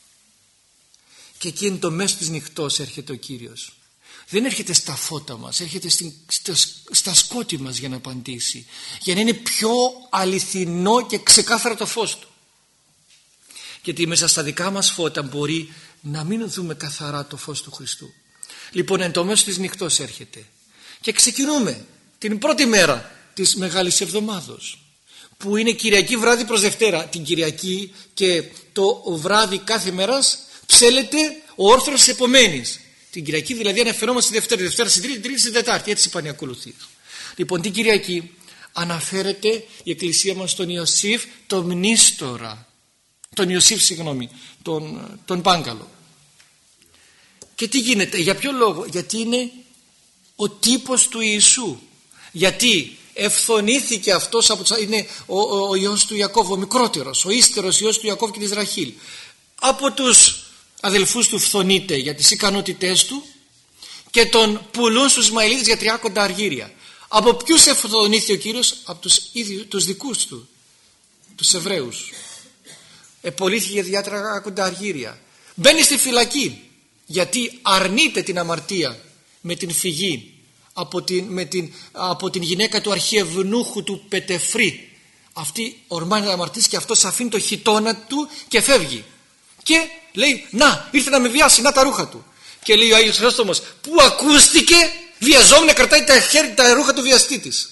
Speaker 1: Και εκεί είναι το μέσο της νυχτός έρχεται ο Κύριος. Δεν έρχεται στα φώτα μας, έρχεται στην, στα, στα σκότη μας για να απαντήσει, για να είναι πιο αληθινό και ξεκάθαρο το φως του. Γιατί μέσα στα δικά μας φώτα μπορεί να μην δούμε καθαρά το φως του Χριστού. Λοιπόν, εν το μέσο της νυχτός έρχεται και ξεκινούμε την πρώτη μέρα της Μεγάλης Εβδομάδος, που είναι Κυριακή βράδυ προς Δευτέρα. Την Κυριακή και το βράδυ κάθε μέρας ψέλεται ο όρθρος της επομένης. Την Κυριακή δηλαδή αναφερόμαστε στη Δευτέρα, Δευτέρα στην Τρίτη, Τρίτη στην Τετάρτη. Έτσι πάνε οι ακολουθίες. Λοιπόν, την Κυριακή αναφέρεται η Εκκλησία μας τον Ιωσήφ, τον Μνήστορα. Τον Ιωσήφ, συγγνώμη, τον, τον Πάγκαλο. Και τι γίνεται, για ποιο λόγο? Γιατί είναι ο τύπος του Ιησού. Γιατί ευθονήθηκε αυτός από, είναι ο, ο, ο ιός του Ιακώβ, ο μικρότερος, ο ύστερος ιός του Ιακώβ και της Ραχήλ. Από τους αδελφούς του φθονείται για τις ικανότητές του και τον πουλούν στους Ισμαηλίτες για τριάκοντα αργύρια. Από ποιους ευθονήθη ο Κύριος? Από τους, ίδιους, τους δικούς του, τους Εβραίους. Επολύθηκε για τριάκοντα αργύρια. Μπαίνει στη φυλακή γιατί αρνείται την αμαρτία με την φυγή από την, με την, από την γυναίκα του αρχιευνούχου του Πετεφρή. Αυτή ορμάνει να αμαρτήσει και αυτός αφήνει το χιτώνα του και φεύγει. Και λέει, να, ήρθε να με βιάσει, να τα ρούχα του. Και λέει ο Άγιος Χρήστομος, που ακούστηκε βιαζόμενη να κρατάει τα, χέρια, τα ρούχα του βιαστή της.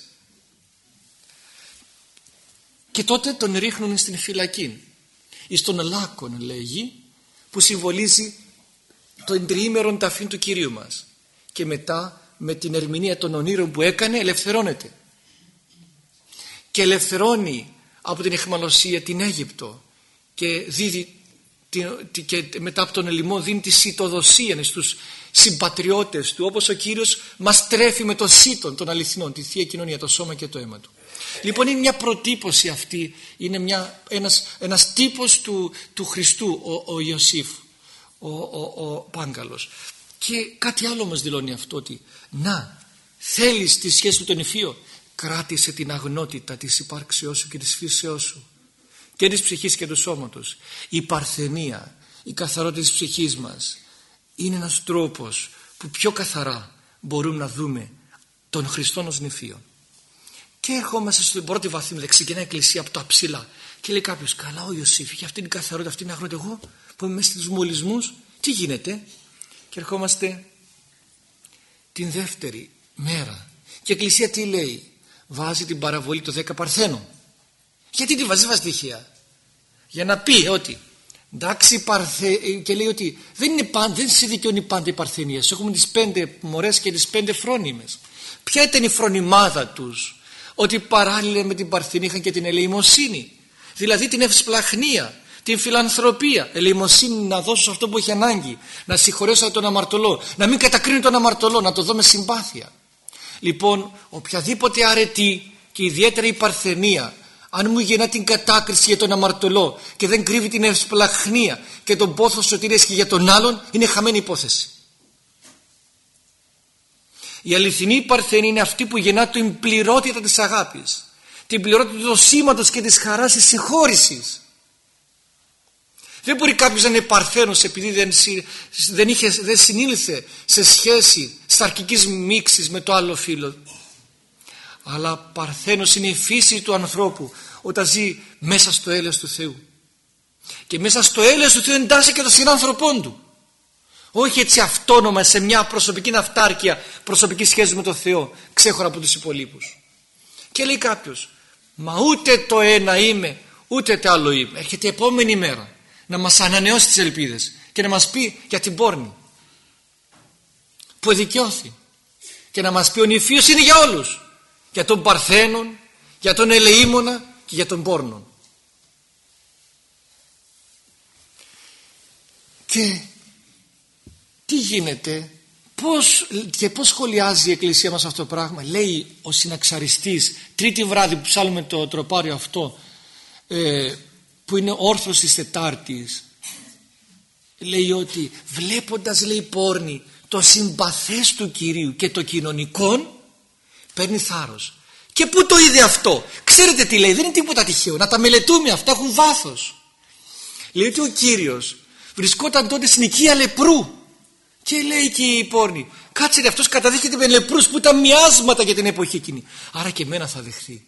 Speaker 1: Και τότε τον ρίχνουν στην φυλακή. Εις τον λάκκον λέγει, που συμβολίζει τον τριήμερον ταφήν του Κυρίου μας. Και μετά με την ερμηνεία των ονείρων που έκανε ελευθερώνεται. Και ελευθερώνει από την αιχμαλωσία την Αίγυπτο και δίδει και μετά από τον ελιμό δίνει τη σιτοδοσία στους, συμπατριώτες του, όπως ο Κύριος μας τρέφει με το σύτον των αληθινών, τη Θεία Κοινωνία, το σώμα και το αίμα του. Λοιπόν, είναι μια προτύπωση αυτή, είναι μια, ένας, ένας τύπος του, του Χριστού, ο, ο Ιωσήφ, ο, ο, ο Πάγκαλος. Και κάτι άλλο μας δηλώνει αυτό, ότι να, θέλεις τη σχέση του τον Υφείο, κράτησε την αγνότητα της υπάρξεώς σου και της φύσεώς σου και της ψυχής και του σώματος. Η παρθενία, η καθαρότητα της ψυχής μας είναι ένας τρόπος που πιο καθαρά μπορούμε να δούμε τον Χριστόν ως νηφείο. Και ερχόμαστε στην πρώτη βαθμίδα, ξεκινάει η Εκκλησία από τα ψηλά και λέει κάποιος, καλά ο Ιωσήφ είχε αυτή την καθαρότητα, αυτή την αγνότητα, εγώ που είμαι μέσα στους μολυσμούς, τι γίνεται? Και ερχόμαστε την δεύτερη μέρα και η Εκκλησία τι λέει? Βάζει την παραβολή των δέκα παρθένων. Γιατί τη βάζει? Βάζει τυχαία για να πει ότι εντάξει, παρθε... και λέει ότι δεν, είναι πάντα, δεν σε δικαιώνει πάντα η παρθενία. Έχουμε τις πέντε μωρές και τις πέντε φρόνιμες. Ποια ήταν η φρονιμάδα τους? Ότι παράλληλα με την παρθενία είχαν και την ελεημοσύνη, δηλαδή την ευσπλαχνία, την φιλανθρωπία. Ελεημοσύνη, να δώσω σε αυτό που έχει ανάγκη, να συγχωρέσω τον αμαρτωλό, να μην κατακρίνω τον αμαρτωλό, να το δω με συμπάθεια. Λοιπόν, οποιαδήποτε αρετή και ιδιαίτερα η παρθενία, αν μου γεννά την κατάκριση για τον αμαρτωλό και δεν κρύβει την ευσπλαχνία και τον πόθο σωτηρίας και για τον άλλον, είναι χαμένη υπόθεση. Η αληθινή παρθενία είναι αυτή που γεννά την πληρότητα της αγάπης, την πληρότητα του δοσήματος και της χαράς της συγχώρησης. Δεν μπορεί κάποιος να είναι παρθένος επειδή δεν, δεν, είχε, δεν συνήλθε σε σχέση σαρκικής μίξης με το άλλο φύλο. Αλλά παρθένος είναι η φύση του ανθρώπου όταν ζει μέσα στο έλεος του Θεού. Και μέσα στο έλεος του Θεού εντάσσει και το συνάνθρωπόν του. Όχι έτσι αυτόνομα σε μια προσωπική αυτάρκεια, προσωπική σχέση με τον Θεό, ξέχωρα από τους υπολείπους. Και λέει κάποιος, μα ούτε το ένα είμαι, ούτε το άλλο είμαι. Έρχεται η επόμενη μέρα να μας ανανεώσει τις ελπίδες και να μας πει για την πόρνη που εδικαιώθη και να μας πει ο νηφίος είναι για όλους, για τον παρθένον, για τον ελεήμονα και για τον πόρνον. Και τι γίνεται, πώς, και πώς σχολιάζει η Εκκλησία μας αυτό το πράγμα? Λέει ο συναξαριστής τρίτη βράδυ που ψάλουμε το τροπάριο αυτό, ε, που είναι όρθρος της Τετάρτης, λέει ότι βλέποντας, λέει, πόρνη, το συμπαθές του Κυρίου και το κοινωνικόν, παίρνει θάρρος. Και πού το είδε αυτό? Ξέρετε τι λέει? Δεν είναι τίποτα τυχαίο, να τα μελετούμε, αυτά έχουν βάθος. Λέει ότι ο Κύριος βρισκόταν τότε στην οικία λεπρού και λέει και η πόρνη, κάτσε ρε, αυτός καταδείχεται με λεπρούς που ήταν μοιάσματα για την εποχή εκείνη, άρα και εμένα θα δεχθεί.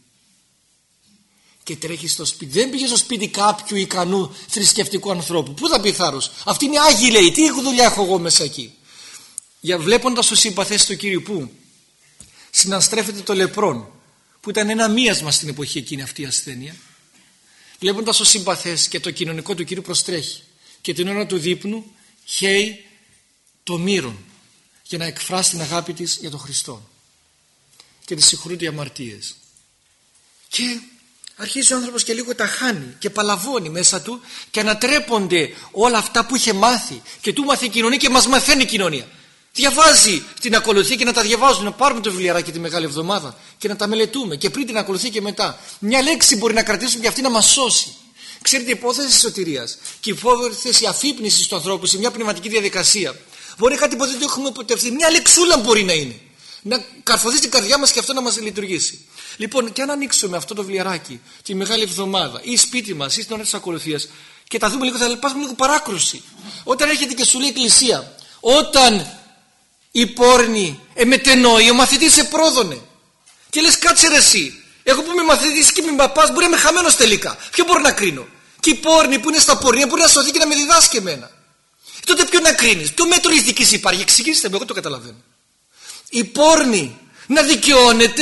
Speaker 1: Και τρέχει στο σπίτι. Δεν πήγε στο σπίτι κάποιου ικανού θρησκευτικού ανθρώπου. Πού θα πει θάρρος? Αυτή είναι άγιοι, λέει. Τι δουλειά έχω εγώ μέσα εκεί? Για βλέποντας το συμπαθές του Κύριου που συναστρέφεται το λεπρόν, που ήταν ένα μοίασμα στην εποχή εκείνη αυτή η ασθένεια, βλέποντας το συμπαθές και το κοινωνικό του Κύριου προστρέχει και την ώρα του δείπνου χέει το μύρον για να εκφράσει την αγάπη της για τον Χριστό και τις συγχωρούνται οι αμαρτίες. Και αρχίζει ο άνθρωπος και λίγο τα χάνει και παλαβώνει μέσα του και ανατρέπονται όλα αυτά που είχε μάθει και του μάθε η κοινωνία και μας μαθαίνει η κοινωνία. Διαβάζει την ακολουθία και να τα διαβάζουμε, να πάρουμε το βιβλιαράκι τη Μεγάλη Εβδομάδα και να τα μελετούμε και πριν την ακολουθία και μετά. Μια λέξη μπορεί να κρατήσουμε και αυτή να μας σώσει. Ξέρετε, η υπόθεση της σωτηρίας και η υπόθεση αφύπνισης του ανθρώπου σε μια πνευματική διαδικασία μπορεί κάτι που δεν το έχουμε αποτευτεί. Μια λεξούλα μπορεί να είναι. Να καρφωθεί την καρδιά μας και αυτό να μας λειτουργήσει. Λοιπόν, και αν ανοίξουμε αυτό το βιβλιαράκι τη Μεγάλη Εβδομάδα ή σπίτι μας ή στην ώρα της ακολουθίας και τα δούμε λίγο, θα πάσουμε λίγο παράκρουση. Όταν έρχεται και σου λέει η Εκκλησία, όταν η πόρνη εμετενόει, ο μαθητής σε πρόδωνε. Και λες, κάτσε ρε εσύ, εγώ που είμαι μαθητής και είμαι παπάς, μπορεί να είμαι χαμένος τελικά. Ποιο μπορώ να κρίνω? Και η πόρνη που είναι στα πορνεία μπορεί να σωθεί και να με διδάσκει εμένα. Τότε ποιο να κρίνεις? Ποιο μέτρο ηθικής υπάρχει? Εξηγήστε με, εγώ το καταλαβαίνω. Η πόρνη να δικαιώνεται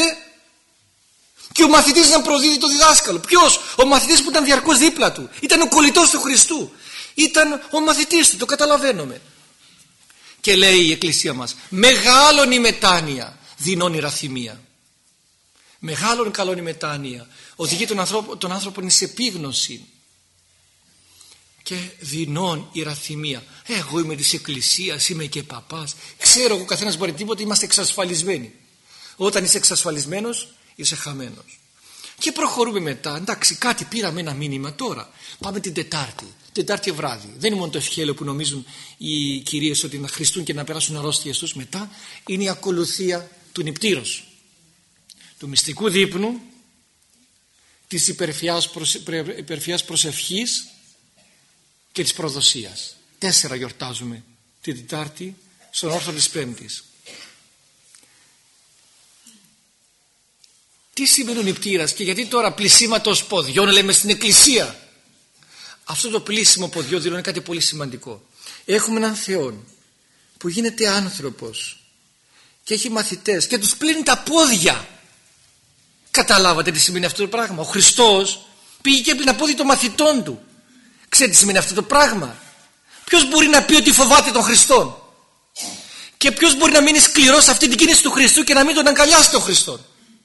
Speaker 1: και ο μαθητής να προδίδει το διδάσκαλο. Ποιος? Ο μαθητής που ήταν διαρκώς δίπλα του. Ήταν ο κολλητός του Χριστού. Ήταν ο μαθητής του, το καταλαβαίνουμε. Και λέει η Εκκλησία μας, μεγάλον η μετάνοια δεινώνει ραθυμία. Μεγάλον καλόν η μετάνοια οδηγεί τον άνθρωπο, τον άνθρωπο σε επίγνωση. και δεινών η ραθυμία. Εγώ είμαι της εκκλησίας, είμαι και παπάς. Ξέρω εγώ, καθένας μπορεί τίποτα, είμαστε εξασφαλισμένοι. Όταν είσαι εξασφαλισμένος, είσαι χαμένος. Και προχωρούμε μετά. Εντάξει, κάτι πήραμε ένα μήνυμα τώρα. Πάμε την Τετάρτη. Τετάρτη βράδυ. Δεν είναι μόνο το ευχέλαιο που νομίζουν οι κυρίες ότι να χριστούν και να περάσουν αρρώστιες τους. Μετά είναι η ακολουθία του νηπτήρος, του μυστικού δείπνου, της υπερφιάς, προσε... υπερφιάς προσευχής και της προδοσίας. Τέσσερα γιορτάζουμε την Τετάρτη στον όρθο της Πέμπτης. Τι σημαίνει ο νηπτήρας και γιατί τώρα πλησίματος ποδιών λέμε στην εκκλησία? Αυτό το πλήσιμο ποδιών δηλώνει κάτι πολύ σημαντικό. Έχουμε έναν Θεό που γίνεται άνθρωπος και έχει μαθητές και τους πλύνει τα πόδια. Καταλάβατε τι σημαίνει αυτό το πράγμα? Ο Χριστός πήγε και έπλυνε τα πόδια των μαθητών του. Ξέρετε τι σημαίνει αυτό το πράγμα? Ποιος μπορεί να πει ότι φοβάται τον Χριστό? Και ποιος μπορεί να μείνει σκληρός σε αυτή την κίνηση του Χριστού και να μην τον αγκαλιάσει τον Χριστό?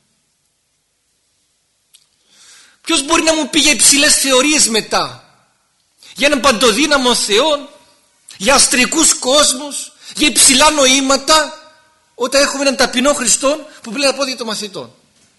Speaker 1: Ποιος μπορεί να μου πει για υψηλές θεωρίες μετά, για έναν παντοδύναμο Θεό, για αστρικούς κόσμους, για υψηλά νοήματα, όταν έχουμε έναν ταπεινό Χριστό που πλέει τα πόδια των μαθητών?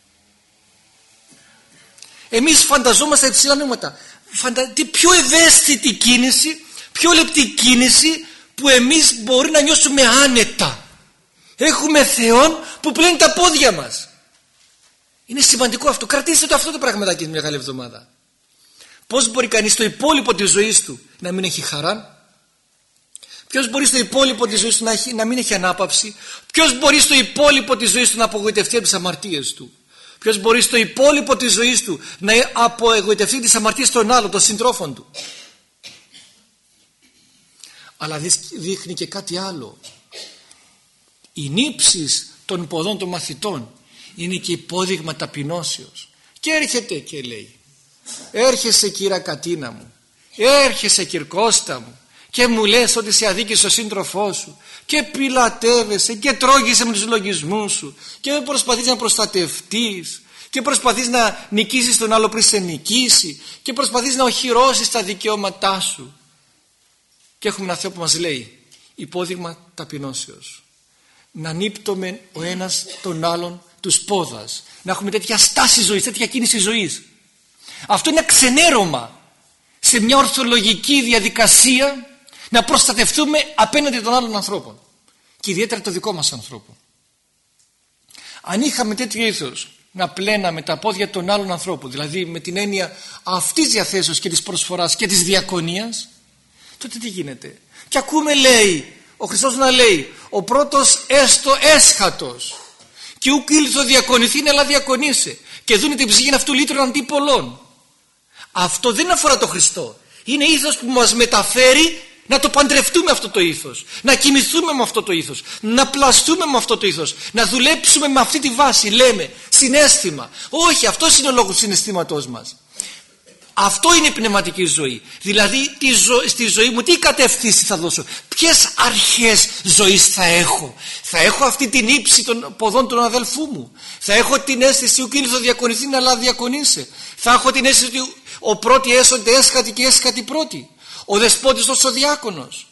Speaker 1: Εμείς φανταζόμαστε υψηλά νοήματα. Φαντα... Τι πιο ευαίσθητη κίνηση, πιο λεπτή κίνηση που εμείς μπορεί να νιώσουμε άνετα. Έχουμε Θεόν που πλένει τα πόδια μας. Είναι σημαντικό αυτό. Κρατήστε το αυτό το πραγματάκι την Μεγάλη Εβδομάδα. Πώς μπορεί κανείς στο υπόλοιπο της ζωής του να μην έχει χαρά? Ποιος μπορεί στο υπόλοιπο της ζωής του να, έχει, να μην έχει ανάπαυση? Ποιος μπορεί στο υπόλοιπο της ζωής του να απογοητευτεί από τις αμαρτίες του? Ποιος μπορεί στο υπόλοιπο της ζωής του να απογοητευτεί τις αμαρτίες των άλλων, των συντρόφων του? Αλλά δείχνει και κάτι άλλο. Οι νύψεις των ποδών των μαθητών είναι και υπόδειγμα ταπεινώσεως. Και έρχεται και λέει: έρχεσαι κύρα Κατίνα μου, έρχεσαι Κυρκώστα μου και μου λες ότι σε αδίκησε ο σύντροφός σου και πιλατεύεσαι και τρώγεσαι με τους λογισμούς σου και προσπαθείς να προστατευτείς και προσπαθείς να νικήσεις τον άλλο πριν σε νικήσει και προσπαθείς να οχυρώσεις τα δικαιώματά σου. Και έχουμε ένα Θεό που μας λέει υπόδειγμα ταπεινώσεως. Να νύπτουμε ο ένας τον άλλον τους πόδας, να έχουμε τέτοια στάση ζωής, τέτοια κίνηση ζωής. Αυτό είναι ξενέρωμα σε μια ορθολογική διαδικασία να προστατευτούμε απέναντι των άλλων ανθρώπων και ιδιαίτερα το δικό μας ανθρώπο. Αν είχαμε τέτοιο ήθος να πλέναμε τα πόδια των άλλων ανθρώπων, δηλαδή με την έννοια αυτής διαθέσεως και της προσφοράς και της διακονίας, τότε τι γίνεται? Και ακούμε, λέει ο Χριστός να λέει, ο πρώτος έστω έσχατος και ουκ ήλθω διακονηθήν, αλλά διακονείσαι και δούνε την ψυχήν αυτού λύτρων αντί πολλών. Αυτό δεν αφορά το Χριστό. Είναι ήθος που μας μεταφέρει να το παντρευτούμε αυτό το ήθος, να κοιμηθούμε με αυτό το ήθος, να πλαστούμε με αυτό το ήθος, να δουλέψουμε με αυτή τη βάση. Λέμε συναίσθημα. Όχι, αυτός είναι ο λόγος του συναισθήματός μας. Αυτό είναι η πνευματική ζωή. Δηλαδή τη ζω... στη ζωή μου τι κατεύθυνση θα δώσω, ποιες αρχές ζωής θα έχω? Θα έχω αυτή την ύψη των ποδών των αδελφού μου? Θα έχω την αίσθηση ότι ήλθω διακονηθεί αλλά διακονείσαι? Θα έχω την αίσθηση ότι ο πρώτοι έσονται έσχατοι και έσχατοι πρώτοι, ο δεσπότης τόσο ο διάκονος?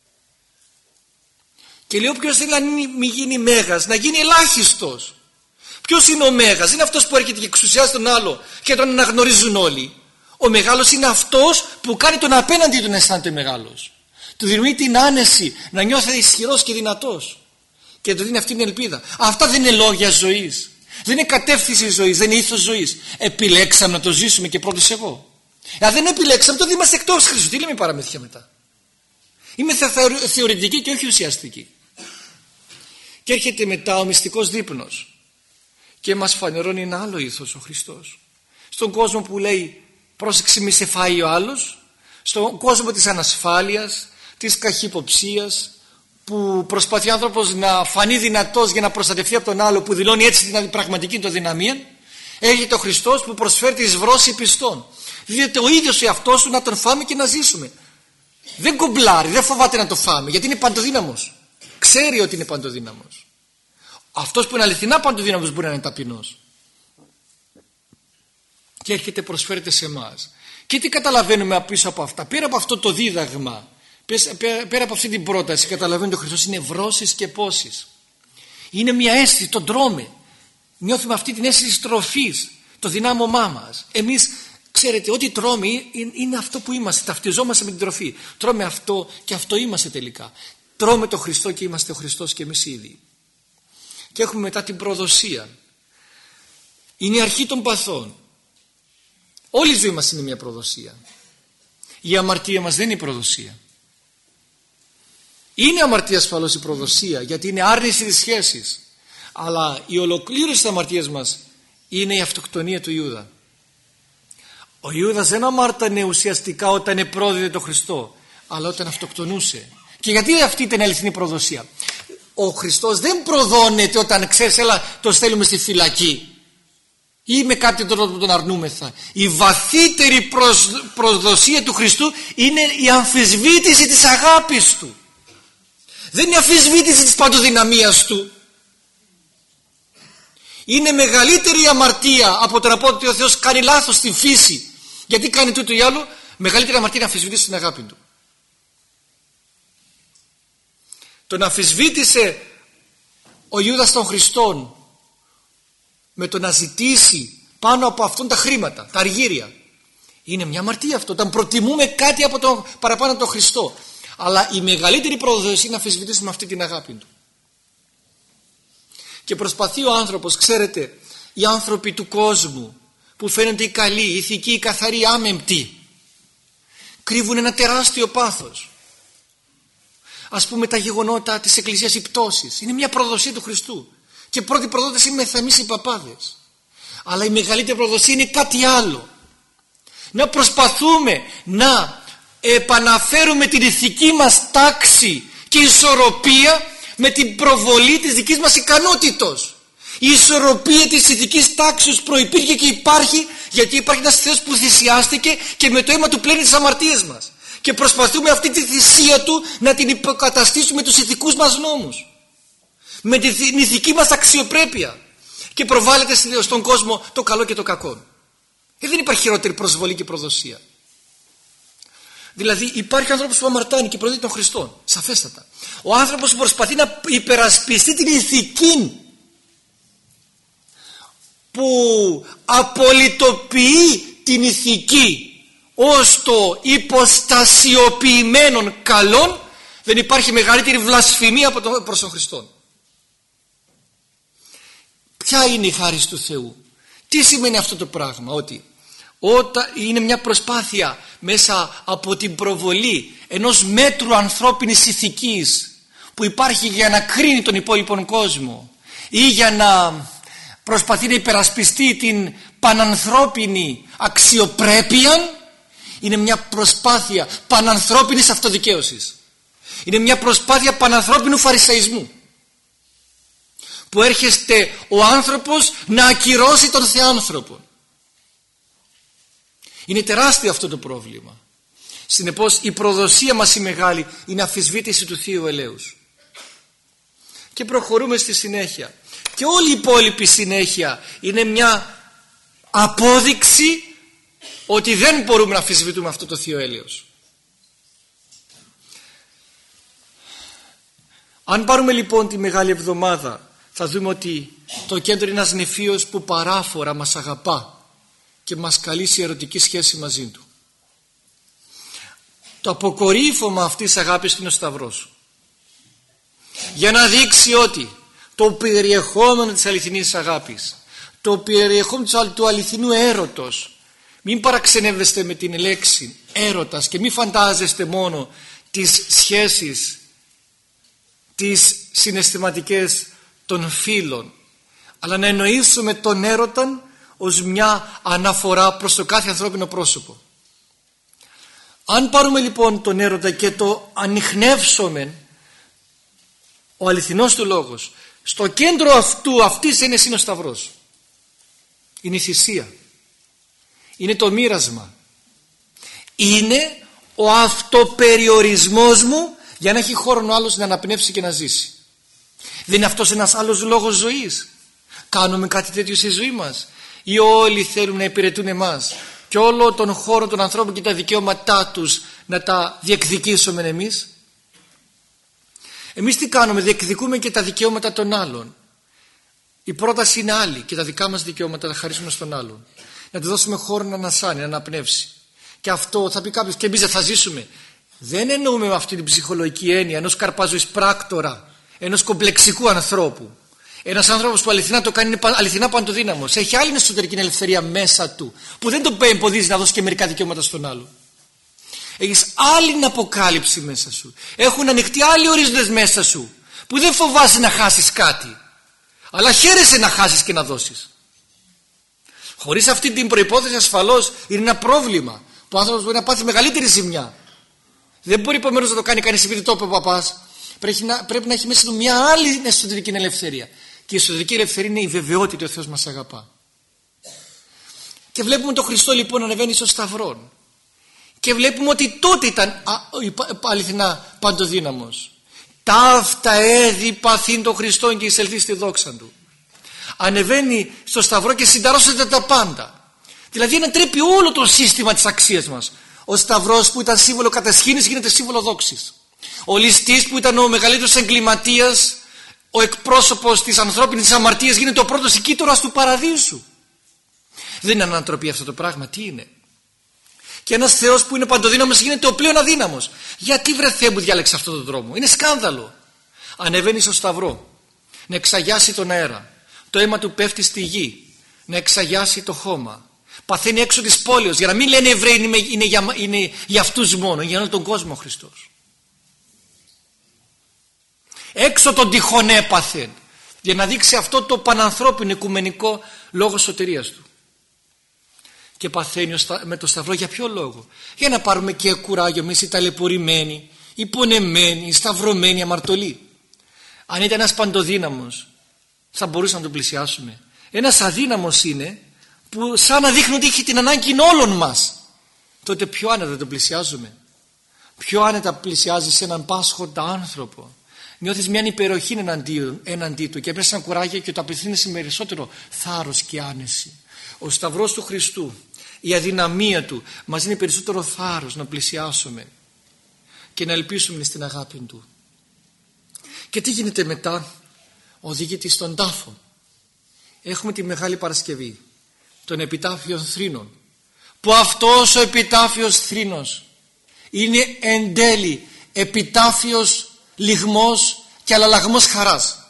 Speaker 1: Και λέει όποιος θέλει να μην γίνει μέγας, να γίνει ελάχιστος. Ποιος είναι ο μέγας? Είναι αυτός που έρχεται και εξουσιάζει τον άλλο και τον αναγνωρίζουν όλοι. Ο μεγάλος είναι αυτός που κάνει τον απέναντι του να αισθάνεται μεγάλος. Του δημιουργεί την άνεση να νιώθει ισχυρός και δυνατός και του δίνει αυτή την ελπίδα. Αυτά δεν είναι λόγια ζωής, δεν είναι κατεύθυνση ζωής, δεν είναι ήθος ζωής. Επιλέξαμε να το ζήσουμε και πρώτος εγώ. Αν δεν επιλέξαμε, τότε είμαστε εκτός Χριστού. Τι λέμε παραμύθια μετά? Είμαι θεωρητική και όχι ουσιαστική. Και έρχεται μετά ο μυστικός δείπνος και μας φανερώνει ένα άλλο ήθος ο Χριστός. Στον κόσμο που λέει πρόσεξε μη σε φάει ο άλλος, στον κόσμο της ανασφάλειας, της καχυποψίας, που προσπαθεί ο άνθρωπος να φανεί δυνατός για να προστατευτεί από τον άλλο, που δηλώνει έτσι την πραγματική του δυναμία, έρχεται ο Χριστός που προσφέρει τη σβρώση πιστών. Δίδεται ο ίδιος ο εαυτός του να τον φάμε και να ζήσουμε. Δεν κομπλάρει, δεν φοβάται να το φάμε, γιατί είναι παντοδύναμος. Ξέρει ότι είναι παντοδύναμος. Αυτός που είναι αληθινά παντοδύναμος μπορεί να είναι ταπεινός. Και έρχεται, προσφέρεται σε εμάς Και τι καταλαβαίνουμε πίσω από αυτά? Πέρα από αυτό το δίδαγμα, πέρα από αυτή την πρόταση, καταλαβαίνουμε ότι ο Χριστός είναι βρώσεις και πόσεις. Είναι μια αίσθηση, τον τρώμε. Νιώθουμε αυτή την αίσθηση της τροφής, το δυνάμωμά μας. Εμείς, ξέρετε, ό,τι τρώμε είναι αυτό που είμαστε. Ταυτιζόμαστε με την τροφή. Τρώμε αυτό και αυτό είμαστε τελικά. Τρώμε το Χριστό και είμαστε ο Χριστός και εμείς ήδη. Και έχουμε μετά την προδοσία. Είναι η αρχή των παθών. Όλη η ζωή μας είναι μια προδοσία. Η αμαρτία μας δεν είναι η προδοσία. Είναι αμαρτία ασφαλώς η προδοσία, γιατί είναι άρνηση της σχέσης. Αλλά η ολοκλήρωση της αμαρτίας μας είναι η αυτοκτονία του Ιούδα. Ο Ιούδας δεν αμάρτανε ουσιαστικά όταν επρόδιδε το Χριστό, αλλά όταν αυτοκτονούσε. Και γιατί αυτή ήταν η αληθινή προδοσία? Ο Χριστός δεν προδώνεται όταν, ξέρεις, έλα το στέλνουμε στη φυλακή ή με κάποιον τρόπο που τον αρνούμεθα. Η βαθύτερη προσ... προδοσία του Χριστού είναι η αμφισβήτηση της αγάπης του. Δεν είναι η αμφισβήτηση της παντοδυναμίας του. Είναι μεγαλύτερη η αμαρτία από το να πω ότι ο Θεός κάνει λάθος στην φύση. Γιατί κάνει τούτο ή άλλο? Μεγαλύτερη αμαρτία είναι να αμφισβητήσει την αγάπη του. Τον αμφισβήτησε ο Ιούδας των Χριστών με το να ζητήσει πάνω από αυτόν τα χρήματα, τα αργύρια. Είναι μια αμαρτία αυτό, όταν προτιμούμε κάτι από τον, παραπάνω από τον Χριστό. Αλλά η μεγαλύτερη προδοσία είναι να αμφισβητήσουμε αυτή την αγάπη του. Και προσπαθεί ο άνθρωπος, ξέρετε, οι άνθρωποι του κόσμου που φαίνονται οι καλοί, οι ηθικοί, οι καθαροί, άμεμπτοι, κρύβουν ένα τεράστιο πάθος. Ας πούμε τα γεγονότα της Εκκλησίας, οι πτώσεις, είναι μια προδοσία του Χριστού. Και πρώτη προδότες είναι εμείς οι παπάδες. Αλλά η μεγαλύτερη προδοσία είναι κάτι άλλο. Να προσπαθούμε να επαναφέρουμε την ηθική μας τάξη και ισορροπία με την προβολή της δικής μας ικανότητος. Η ισορροπία της ηθικής τάξης προϋπήρχε και υπάρχει, γιατί υπάρχει ένας Θεός που θυσιάστηκε και με το αίμα του πλένει τις αμαρτίες μας. Και προσπαθούμε αυτή τη θυσία του να την υποκαταστήσουμε τους ηθικούς μας νόμους, με την ηθική μας αξιοπρέπεια, και προβάλλεται στον κόσμο το καλό και το κακό. Ε, δεν υπάρχει χειρότερη προσβολή και προδοσία. Δηλαδή υπάρχει άνθρωπος που αμαρτάνει και προδίδει τον Χριστό, σαφέστατα. Ο άνθρωπος που προσπαθεί να υπερασπιστεί την ηθική, που απολυτοποιεί την ηθική ως το υποστασιοποιημένον καλόν, δεν υπάρχει μεγαλύτερη βλασφημία από τον, προς τον Χριστό. Ποια είναι η χάρις του Θεού? Τι σημαίνει αυτό το πράγμα? Ότι όταν είναι μια προσπάθεια μέσα από την προβολή ενός μέτρου ανθρώπινης ηθικής που υπάρχει για να κρίνει τον υπόλοιπον κόσμο ή για να προσπαθεί να υπερασπιστεί την πανανθρώπινη αξιοπρέπεια, είναι μια προσπάθεια πανανθρώπινης αυτοδικαίωσης. Είναι μια προσπάθεια πανανθρώπινου φαρισαϊσμού, που έρχεστε ο άνθρωπος να ακυρώσει τον θεάνθρωπο. Είναι τεράστιο αυτό το πρόβλημα. Συνεπώς η προδοσία μας η μεγάλη είναι αμφισβήτηση του Θείου Ελέους. Και προχωρούμε στη συνέχεια. Και όλη η υπόλοιπη συνέχεια είναι μια απόδειξη ότι δεν μπορούμε να αμφισβητούμε αυτό το Θείο Έλεος. Αν πάρουμε λοιπόν τη Μεγάλη Εβδομάδα, θα δούμε ότι το κέντρο είναι ένας νηφίος που παράφορα μας αγαπά και μας καλεί σε ερωτική σχέση μαζί του. Το αποκορύφωμα αυτής της αγάπης είναι ο Σταυρός, για να δείξει ότι το περιεχόμενο της αληθινής αγάπης, το περιεχόμενο του αληθινού έρωτος, μην παραξενεύεστε με την λέξη έρωτας και μην φαντάζεστε μόνο τις σχέσεις, τις συναισθηματικές των φίλων, αλλά να εννοήσουμε τον έρωτα ως μια αναφορά προς το κάθε ανθρώπινο πρόσωπο. Αν πάρουμε λοιπόν τον έρωτα και το ανιχνεύσουμε, ο αληθινός του λόγος, στο κέντρο αυτού, αυτής είναι ο Σταυρός. Είναι η θυσία, είναι το μοίρασμα, είναι ο αυτοπεριορισμός μου για να έχει χώρο ο άλλος να αναπνεύσει και να ζήσει. Δεν είναι αυτός ένας άλλος λόγος ζωής? Κάνουμε κάτι τέτοιο στη ζωή μας ή όλοι θέλουν να υπηρετούν εμάς? και όλο τον χώρο των ανθρώπων και τα δικαιώματά τους να τα διεκδικήσουμε εμείς? Εμείς τι κάνουμε? Διεκδικούμε και τα δικαιώματα των άλλων. Η πρόταση είναι άλλη και τα δικά μας δικαιώματα τα χαρίσουμε στον άλλον. Να του δώσουμε χώρο να ανασάνει, να αναπνεύσει. Και αυτό θα πει κάποιος, και εμείς δεν θα ζήσουμε. Δεν εννοούμε με αυτή την ψυχολογική έννοια ενός καρπάζωης πράκτορα, ενός κομπλεξικού ανθρώπου. Ένας άνθρωπος που αληθινά το κάνει, είναι αληθινά παντοδύναμος. Έχει άλλη εσωτερική ελευθερία μέσα του, που δεν τον εμποδίζει να δώσει και μερικά δικαιώματα στον άλλο. Έχεις άλλη αποκάλυψη μέσα σου. Έχουν ανοιχτεί άλλοι ορίζοντες μέσα σου, που δεν φοβάσαι να χάσεις κάτι, αλλά χαίρεσαι να χάσεις και να δώσεις. Χωρίς αυτή την προϋπόθεση ασφαλώς είναι ένα πρόβλημα που ο άνθρωπος μπορεί να πάθει μεγαλύτερη ζημιά. Δεν μπορεί επομένως να το κάνει κανείς επειδή το είπε ο παπάς. Πρέπει να, πρέπει να έχει μέσα του μια άλλη εσωτερική ελευθερία. Και η εσωτερική ελευθερία είναι η βεβαιότητα ότι ο Θεός μας αγαπά. Και βλέπουμε τον Χριστό λοιπόν να ανεβαίνει στο σταυρό. Και βλέπουμε ότι τότε ήταν α, αληθινά παντοδύναμος. Ταύτα έδι παθήν τον Χριστό και εισελθεί στη δόξα του. Ανεβαίνει στο σταυρό και συνταρρώσεται τα πάντα. Δηλαδή ανατρέπει όλο το σύστημα της αξίας μας. Ο σταυρός που ήταν σύμβολο κατασχήνης γίνεται σύμβολο δόξης. Ο ληστής που ήταν ο μεγαλύτερος εγκληματίας, ο εκπρόσωπος της ανθρώπινης αμαρτίας, γίνεται ο πρώτος οικείτορας του παραδείσου. Δεν είναι ανατροπή αυτό το πράγμα? Τι είναι? Και ένας Θεός που είναι παντοδύναμος γίνεται ο πλέον αδύναμος. Γιατί βρε Θεέ μου διάλεξε αυτόν τον δρόμο? Είναι σκάνδαλο. Ανεβαίνει στο σταυρό να εξαγιάσει τον αέρα, το αίμα του πέφτει στη γη, να εξαγιάσει το χώμα. Παθαίνει έξω της πόλεως, για να μην λένε Εβραίοι είναι, είναι, για, είναι για αυτούς μόνο, για όλο τον κόσμο ο Χριστός. Έξω τον τυχόν έπαθε, για να δείξει αυτό το πανανθρώπινο οικουμενικό λόγο σωτηρίας του. Και παθαίνει με το σταυρό για ποιο λόγο? Για να πάρουμε και κουράγιο εμείς οι ταλαιπωρημένοι, οι πονεμένοι, οι σταυρωμένοι, αμαρτωλοί. Αν ήταν ένας παντοδύναμος θα μπορούσαμε να τον πλησιάσουμε. Ένας αδύναμος είναι που σαν να δείχνει ότι έχει την ανάγκη όλων μας. Τότε πιο άνετα τον πλησιάζουμε. Πιο άνετα πλησιάζεις σε έναν πάσχοντα άνθρωπο. Νιώθεις μια υπεροχή εναντί, εναντί του και έπρεπε ένα κουράγιο και το απευθύνεις με περισσότερο θάρρος και άνεση. Ο σταυρός του Χριστού, η αδυναμία του μας δίνει περισσότερο θάρρος να πλησιάσουμε και να ελπίσουμε στην αγάπη του. Και τι γίνεται μετά? Οδηγείται στον τάφο. Έχουμε τη Μεγάλη Παρασκευή, των επιτάφιων θρήνων, που αυτός ο επιτάφιος θρήνος είναι εν τέλει επιτάφιος λυγμός και αλλαλαγμός χαράς.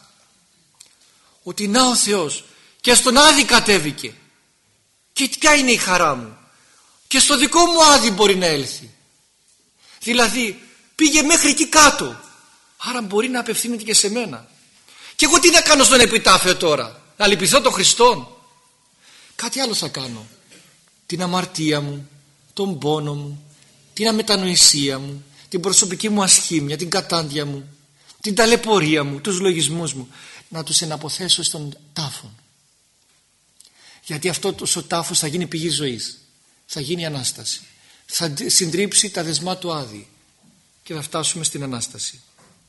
Speaker 1: Ότι να ο Θεός και στον Άδη κατέβηκε, και ποια είναι η χαρά μου? Και στο δικό μου Άδη μπορεί να έλθει. Δηλαδή πήγε μέχρι εκεί κάτω, άρα μπορεί να απευθύνεται και σε μένα. Και εγώ τι να κάνω στον επιτάφιο τώρα? Να λυπηθώ τον Χριστόν? Κάτι άλλο θα κάνω. Την αμαρτία μου, τον πόνο μου, την αμετανοησία μου, την προσωπική μου ασχήμια, την κατάντια μου, την ταλαιπωρία μου, τους λογισμούς μου, να τους εναποθέσω στον τάφο. Γιατί αυτός ο τάφος θα γίνει πηγή ζωής, θα γίνει Ανάσταση, θα συντρίψει τα δεσμά του Άδη και θα φτάσουμε στην Ανάσταση.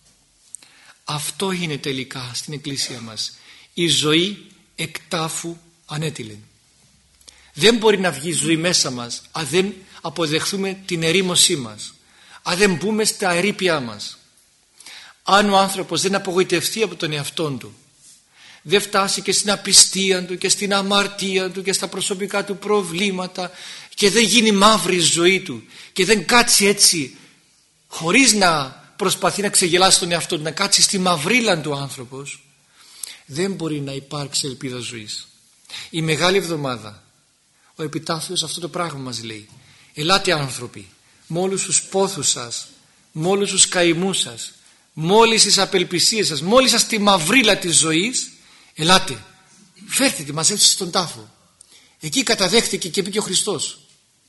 Speaker 1: Αυτό είναι τελικά στην Εκκλησία μας, η ζωή εκ τάφου ανέτειλεν. Δεν μπορεί να βγει ζωή μέσα μας αν δεν αποδεχθούμε την ερήμωσή μας, αν δεν μπούμε στα ερείπια μας. Αν ο άνθρωπος δεν απογοητευτεί από τον εαυτόν του, δεν φτάσει και στην απιστία του και στην αμαρτία του και στα προσωπικά του προβλήματα και δεν γίνει μαύρη η ζωή του και δεν κάτσει έτσι χωρίς να προσπαθεί να ξεγελάσει τον εαυτό του, να κάτσει στη μαυρίλα του άνθρωπος, δεν μπορεί να υπάρξει ελπίδα ζωής. Η Μεγάλη Εβδομάδα, ο επιτάφιος αυτό το πράγμα μας λέει. Ελάτε άνθρωποι, με όλους τους πόθους σας, με όλους τους καημούς σας, με όλες τις απελπισίες σας, με όλη σας τη μαυρίλα της ζωής, ελάτε, φέρτε τη, μαζέψτε στον τάφο. Εκεί καταδέχτηκε και πήγε ο Χριστός.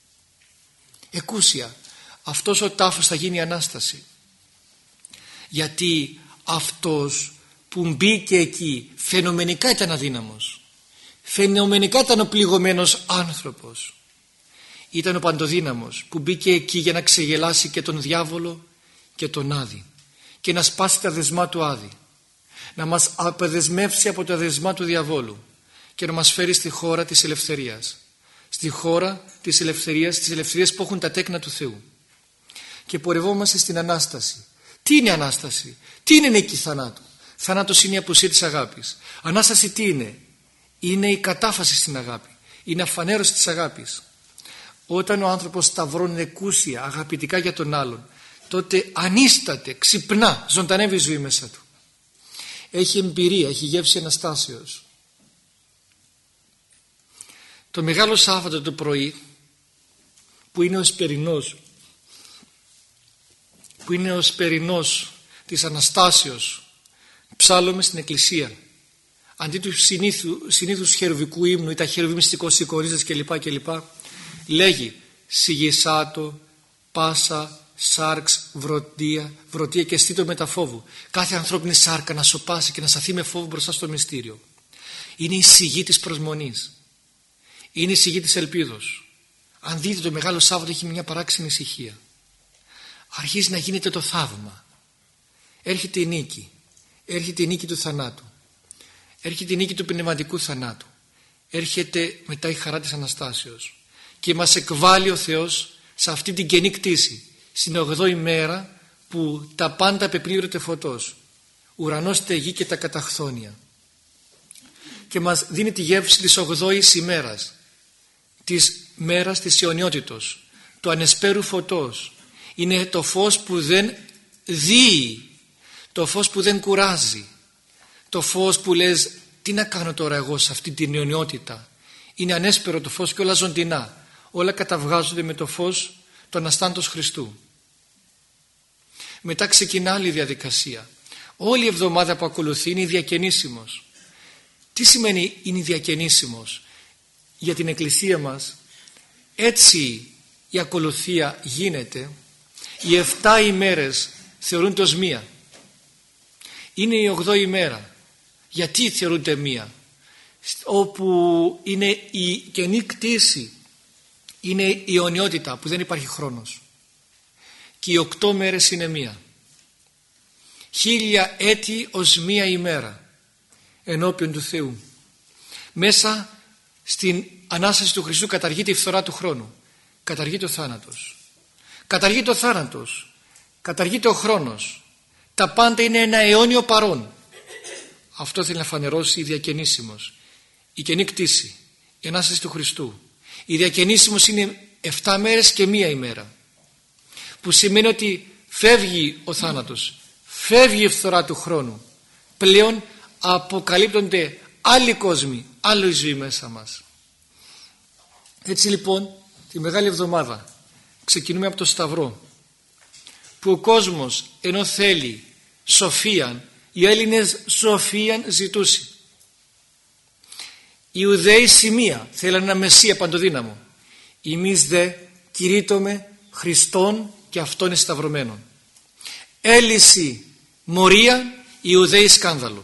Speaker 1: Εκούσια, αυτός ο τάφος θα γίνει Ανάσταση. Γιατί αυτός που μπήκε εκεί φαινομενικά ήταν αδύναμος, φαινομενικά ήταν ο πληγωμένος άνθρωπος, ήταν ο παντοδύναμος που μπήκε εκεί για να ξεγελάσει και τον διάβολο και τον Άδη και να σπάσει τα δεσμά του Άδη, να μας απεδεσμεύσει από τα δεσμά του διαβόλου και να μας φέρει στη χώρα της ελευθερίας, στη χώρα της ελευθερίας, της ελευθερίας που έχουν τα τέκνα του Θεού. Και πορευόμαστε στην Ανάσταση. Τι είναι Ανάσταση? Τι είναι νίκη θανάτου? Θάνατος είναι η απουσία της αγάπης. Ανάσταση τι είναι? Είναι η κατάφαση στην αγάπη. Είναι αφανέρωση της αγάπης. Όταν ο άνθρωπος σταυρώνει εκούσια, αγαπητικά για τον άλλον, τότε ανίσταται, ξυπνά, ζωντανεύει η ζωή μέσα του. Έχει εμπειρία, έχει γεύση Αναστάσεως. Το Μεγάλο Σάββατο το πρωί, που είναι ο εσπερινός, που είναι ο εσπερινός της Αναστάσεως, ψάλλουμε στην εκκλησία. Αντί του συνήθου, συνήθους χερουβικού ύμνου ή τα χερουβή μυστικός σηκωρίζες κλπ. κλπ. Λέγει σιγησάτο, πάσα, σάρξ, βρωτία, βρωτία και αισθήτω με τα φόβου. Κάθε ανθρώπινη σάρκα να σωπάσει και να σταθεί με φόβο μπροστά στο μυστήριο. Είναι η σιγή της προσμονής. Είναι η σιγή της ελπίδος. Αν δείτε, το Μεγάλο Σάββατο έχει μια παράξενη ησυχία. Αρχίζει να γίνεται το θαύμα. Έρχεται η νίκη. Έρχεται η νίκη του θανάτου. Έρχεται η νίκη του πνευματικού θανάτου. Έρχεται μετά η χαρά της Αναστάσεως. Και μας εκβάλλει ο Θεός σε αυτή την καινή κτήση, στην ογδόη μέρα που τα πάντα απεπλήρωται φωτός, ουρανός, τε γη και τα καταχθόνια, και μας δίνει τη γεύση της ογδόης ημέρας, της μέρας της αιωνιότητος, του ανεσπέρου φωτός. Είναι το φως που δεν δίει, το φως που δεν κουράζει, το φως που λες τι να κάνω τώρα εγώ σε αυτή την αιωνιότητα. Είναι ανέσπερο το φως και όλα ζωντινά, όλα καταβγάζονται με το φως του Αναστάντος Χριστού. Μετά ξεκινά άλλη διαδικασία. Όλη η εβδομάδα που ακολουθεί είναι η διακαινήσιμος. Τι σημαίνει είναι η διακαινήσιμος? Για την Εκκλησία μας έτσι η ακολουθία γίνεται. Οι εφτά ημέρες θεωρούνται ως μία. Είναι η ογδόη ημέρα. Γιατί θεωρούνται μία? Όπου είναι η καινή κτήση, είναι η αιωνιότητα που δεν υπάρχει χρόνος. Και οι οκτώ μέρες είναι μία. Χίλια έτη ως μία ημέρα ενώπιον του Θεού. Μέσα στην Ανάσταση του Χριστού καταργείται η φθορά του χρόνου. Καταργείται ο θάνατος. Καταργείται ο θάνατος. Καταργείται ο χρόνος. Τα πάντα είναι ένα αιώνιο παρόν. Αυτό θέλει να φανερώσει η διακαινήσιμος. Η καινή κτήση. Η Ανάσταση του Χριστού. Η διακαινήσιμος είναι εφτά μέρες και μία ημέρα. Που σημαίνει ότι φεύγει ο θάνατος. Φεύγει η φθορά του χρόνου. Πλέον αποκαλύπτονται άλλοι κόσμοι, άλλη ζωή μέσα μας. Έτσι λοιπόν τη Μεγάλη Εβδομάδα ξεκινούμε από το Σταυρό, που ο κόσμος ενώ θέλει σοφίαν, οι Έλληνες σοφίαν ζητούσαν. Οι Ιουδαίοι σημεία, θέλανε ένα Μεσσία παντοδύναμο. Εμείς δε κηρύττωμε Χριστόν και αυτόν εσταυρωμένον. Έλυση μορία, οι Ιουδαίοι σκάνδαλο.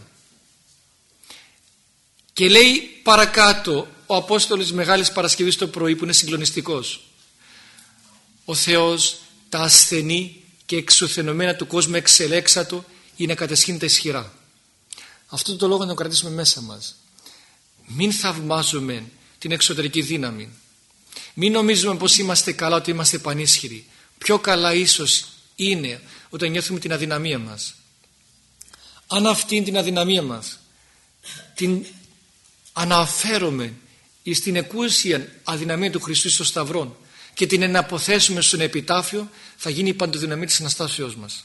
Speaker 1: Και λέει παρακάτω ο Απόστολος Μεγάλης Παρασκευής το πρωί, που είναι συγκλονιστικός. Ο Θεός τα ασθενή και εξουθενωμένα του κόσμου εξελέξατο είναι να κατεσχύνει τα ισχυρά. Αυτό το λόγο να το κρατήσουμε μέσα μας. Μην θαυμάζουμε την εξωτερική δύναμη. Μην νομίζουμε πως είμαστε καλά, ότι είμαστε πανίσχυροι. Πιο καλά ίσως είναι όταν νιώθουμε την αδυναμία μας. Αν αυτήν την αδυναμία μας την αναφέρουμε στην εκούσια αδυναμία του Χριστού στο Σταυρό και την εναποθέσουμε στον επιτάφιο, θα γίνει η παντοδυναμία της Αναστάσεώς μας.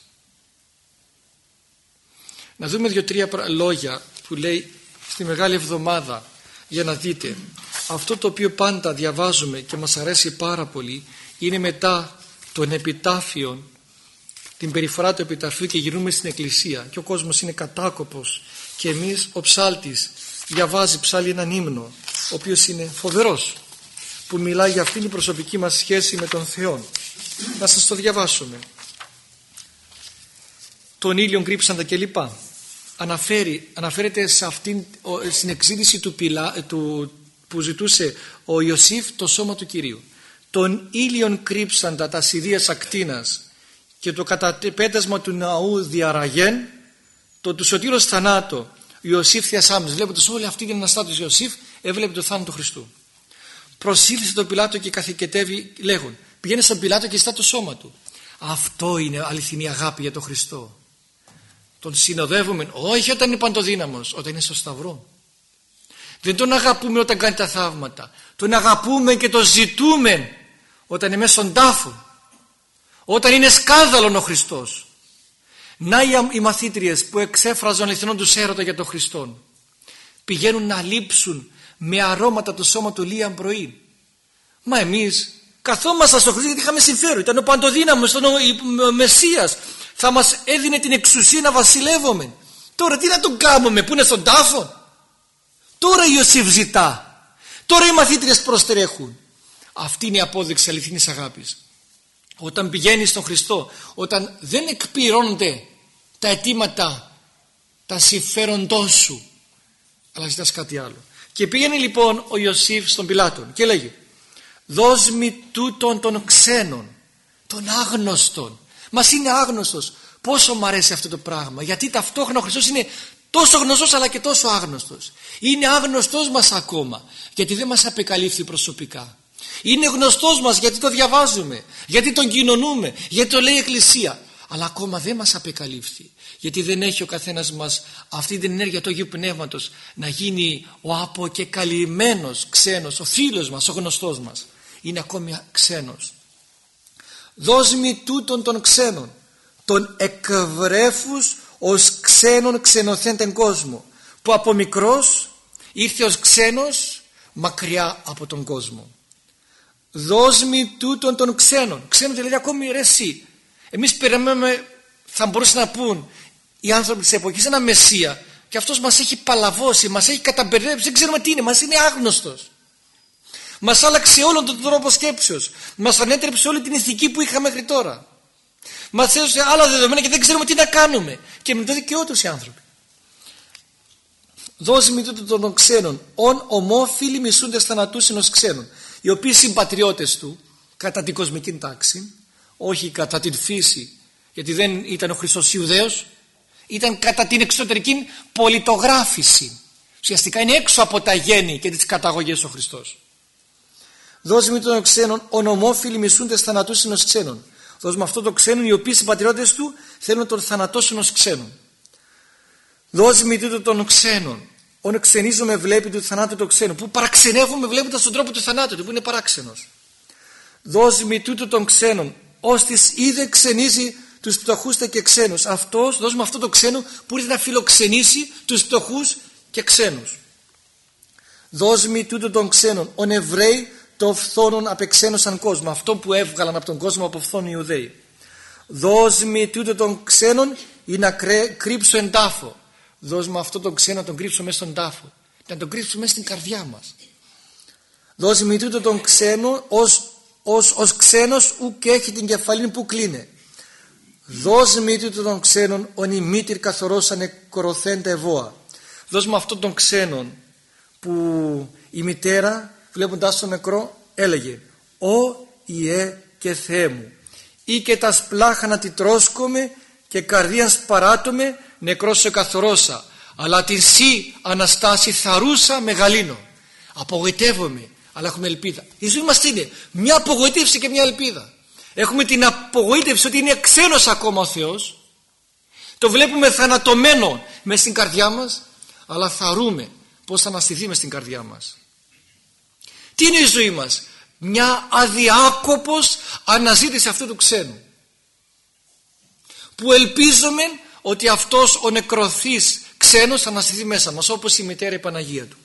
Speaker 1: Να δούμε δύο-τρία λόγια που λέει στη Μεγάλη Εβδομάδα, για να δείτε. Αυτό το οποίο πάντα διαβάζουμε και μας αρέσει πάρα πολύ είναι μετά των επιτάφιων, την περιφορά του επιταφείου, και γυρνούμε στην εκκλησία και ο κόσμος είναι κατάκοπος και εμείς, ο ψάλτης διαβάζει ψάλλει έναν ύμνο ο οποίος είναι φοβερός, που μιλάει για αυτήν την προσωπική μας σχέση με τον Θεό. Να σας το διαβάσουμε. Τον ήλιον κρύψαντα και λοιπά. Αναφέρει, αναφέρεται σε αυτήν, στην εξήγηση του, πιλα, του που ζητούσε ο Ιωσήφ το σώμα του Κυρίου. Τον ήλιον κρύψαντα τα σιδείας ακτίνας και το καταπέτασμα του ναού διαραγέν, το του σωτήρος θανάτο Ιωσήφ θειασάμενος. Βλέποντας όλη αυτή την αναστάτωση Ιωσήφ, έβλεπε το θάνατο του Χριστού. προσήλθε τον Πιλάτο και καθηκετεύει λέγον. Πηγαίνει στον Πιλάτο και ζητά το σώμα του. Αυτό είναι αληθινή αγάπη για τον Χριστό. Τον συνοδεύουμε όχι όταν είναι παντοδύναμος, όταν είναι στο σταυρό. Δεν τον αγαπούμε όταν κάνει τα θαύματα. Τον αγαπούμε και τον ζητούμε όταν είναι μέσα στον τάφο. Όταν είναι σκάνδαλον ο Χριστός. Να οι μαθήτριες που εξέφραζαν αληθινόν τους έρωτα για τον Χριστό πηγαίνουν να λείψουν με αρώματα το σώμα του Λίαν πρωί. Μα εμείς καθόμασταν στο Χριστό γιατί είχαμε συμφέρον. Ήταν ο παντοδύναμος, ήταν ο Μεσσίας. Θα μας έδινε την εξουσία να βασιλεύουμε. Τώρα τι να τον κάνουμε που είναι στον τάφο. Τώρα ο Ιωσήφ ζητά. Τώρα οι μαθήτριες προστρέχουν. Αυτή είναι η απόδειξη αληθινής αγάπης. Όταν πηγαίνεις στον Χριστό, όταν δεν εκπληρώνονται τα αιτήματα, τα συμφέροντό σου, αλλά ζητάς κάτι άλλο. Και πήγαινε λοιπόν ο Ιωσήφ στον Πιλάτον και λέγει, δώσ' μη τούτον των ξένων, των άγνωστων. Μας είναι άγνωστος. Πόσο μου αρέσει αυτό το πράγμα, γιατί ταυτόχρονα ο Χριστός είναι τόσο γνωστός αλλά και τόσο άγνωστος. Είναι άγνωστος μας ακόμα, γιατί δεν μας απεκαλύφθη προσωπικά. Είναι γνωστός μας γιατί το διαβάζουμε, γιατί τον κοινωνούμε, γιατί το λέει η Εκκλησία. Αλλά ακόμα δεν μας απεκαλύφθη, γιατί δεν έχει ο καθένας μας αυτή την ενέργεια του Αγίου Πνεύματος να γίνει ο αποκεκαλυμμένος ξένος, ο φίλος μας, ο γνωστός μας. Είναι ακόμη ξένος. Δώσ' μη τούτον των ξένων, τον εκβρέφους ως ξένον ξενοθέντεν κόσμο, που από μικρός ήρθε ως ξένος μακριά από τον κόσμο. Δώσ' μη τούτον των ξένων. Ξένων δηλαδή ακόμη ρε εσύ. Εμείς περιμένουμε, θα μπορούσαν να πούν οι άνθρωποι της εποχής, ένα Μεσσία, και αυτός μας έχει παλαβώσει, μας έχει καταμπερδέψει, δεν ξέρουμε τι είναι, μας είναι άγνωστος. Μας άλλαξε όλον τον τρόπο σκέψεως, μας ανέτρεψε όλη την ηθική που είχαμε μέχρι τώρα, μας έδωσε άλλα δεδομένα και δεν ξέρουμε τι να κάνουμε, και με το δικαιό τους οι άνθρωποι. Δώσ' μη τούτο των ξένων, ον ομόφιλοι μισούντες θανατούσιν ως ξένων, οι οποίοι συμπατριώτες του κατά την κοσμική τάξη, όχι κατά την φύση, γιατί δεν ήταν ο Χριστός Ιουδαίος, ήταν κατά την εξωτερική πολιτογράφηση. Ουσιαστικά είναι έξω από τα γέννη και τις καταγωγές ο Χριστός. Δώσ' μη των ξένων, ον ομόφιλοι μισούντες θανατούσιν ως ξένων. Δώσ' με αυτό το ξένον, οι οποίοι συμπατριώτες του θέλουν τον θανατώσουν ως ξένον. Δώσ' μη τούτο των ξένων, ον ξενίζομαι βλέπει του θανάτου το ξένο, που παραξενεύομαι βλέποντας τον τρόπο του θανάτου του, που είναι παράξενος. Δώσ' μη τούτο των ξένων, ως της είδε ξενίζει τους φτωχούς και ξένους. Αυτός, δώσ' μου αυτό το ξένο που ήρθε να φιλοξενήσει τους φτωχούς και ξένους. Δώσ' μη τούτο των ξένων, ον Εβραίοι το φθόνον απεξένωσαν κόσμο, αυτό που έβγαλαν από τον κόσμο από φθόν οι Ιουδαίοι. Δώσ' μη τούτο των ξένων ή να κρύψω εν τάφο. Δώσ' μου αυτό τον ξένο να τον κρύψω μέσα στον τάφο, να τον κρύψω μέσα στην καρδιά μας. Δώσ' μη τούτο τον ξένο ως, ως, ως ξένος ου και έχει την κεφαλή που κλείνε. Δώσ' μη τούτο τον ξένον ον η μήτυρ καθορώσανε κοροθέντα ευώα. Δώσ' μου αυτό τον ξένον που η μητέρα βλέποντας τον νεκρό έλεγε «Ω Ιε και Θεέ μου, ή και τα σπλάχανα τη τρώσκομαι και καρδίαν σπαράτομαι νεκρός σε καθορώσα, αλλά την σύ Αναστάση θαρούσα μεγαλύνω». Απογοητεύομαι, αλλά έχουμε ελπίδα. Η ζωή μας είναι μια απογοήτευση και μια ελπίδα. Έχουμε την απογοήτευση ότι είναι ξένος ακόμα ο Θεός, το βλέπουμε θανατωμένο μες στην καρδιά μας, αλλά θαρούμε πως θα αναστηθεί μες στην καρδιά μας. Τι είναι η ζωή μας? Μια αδιάκοπος αναζήτηση αυτού του ξένου, που ελπίζουμε ότι αυτός ο νεκρωθής ξένος θα αναστηθεί μέσα μας, όπως η μητέρα η Παναγία του.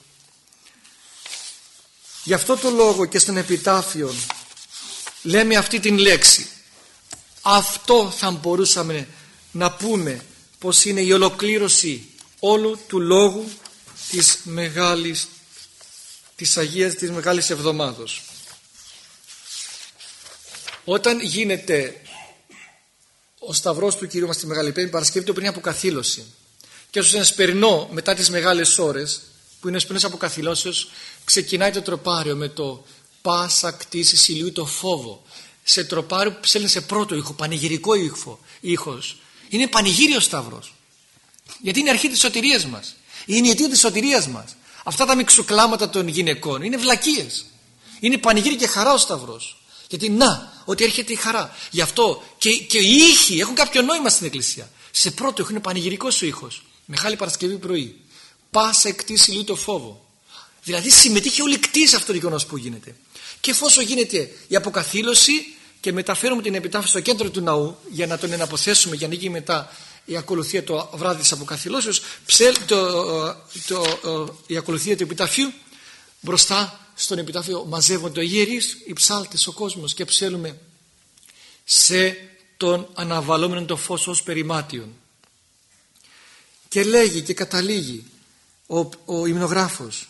Speaker 1: Γι' αυτό το λόγο και στον επιτάφιο λέμε αυτή την λέξη. Αυτό θα μπορούσαμε να πούμε πως είναι η ολοκλήρωση όλου του λόγου της μεγάλης, της Αγίας, της Μεγάλης Εβδομάδος. Όταν γίνεται ο Σταυρός του Κυρίου μας τη Μεγάλη Πέμπτη, Παρασκευή το πριν από καθήλωση, και στο εσπερινό μετά τις μεγάλες ώρες που είναι εσπερινές από καθήλωσεως, ξεκινάει το τροπάριο με το πάσα κτήσεις ηλίου το φόβο, σε τροπάριο που ψέλνει σε πρώτο ήχο, πανηγυρικό ήχο, ήχος. Είναι πανηγύριο Σταυρός, γιατί είναι η αρχή της σωτηρίας μας, είναι η αιτία της σωτηρίας μας. Αυτά τα μιξουκλάματα των γυναικών είναι βλακίες. Είναι πανηγύρι και χαρά ο Σταυρός. Γιατί να, ότι έρχεται η χαρά. Γι' αυτό και, και οι ήχοι έχουν κάποιο νόημα στην Εκκλησία. Σε πρώτο ήχο είναι πανηγυρικός ο ήχος. Μεγάλη Παρασκευή πρωί. Πάσα εκτίσει λίγο το φόβο. Δηλαδή συμμετείχε όλη κτήση αυτό το γεγονός που γίνεται. Και εφόσον γίνεται η αποκαθήλωση και μεταφέρουμε την επιτάφραση στο κέντρο του ναού για να τον εναποθέσουμε για να γίνει μετά η ακολουθία το βράδυ της αποκαθήλωσεως, το, το, το, η ακολουθία του επιταφείου, μπροστά στον επιτάφιο μαζεύονται οι ιερείς, οι ψάλτες, ο κόσμος και ψέλουμε σε τον αναβαλόμενο το φως ως περιμάτιον. Και λέγει και καταλήγει ο, ο υμνογράφος,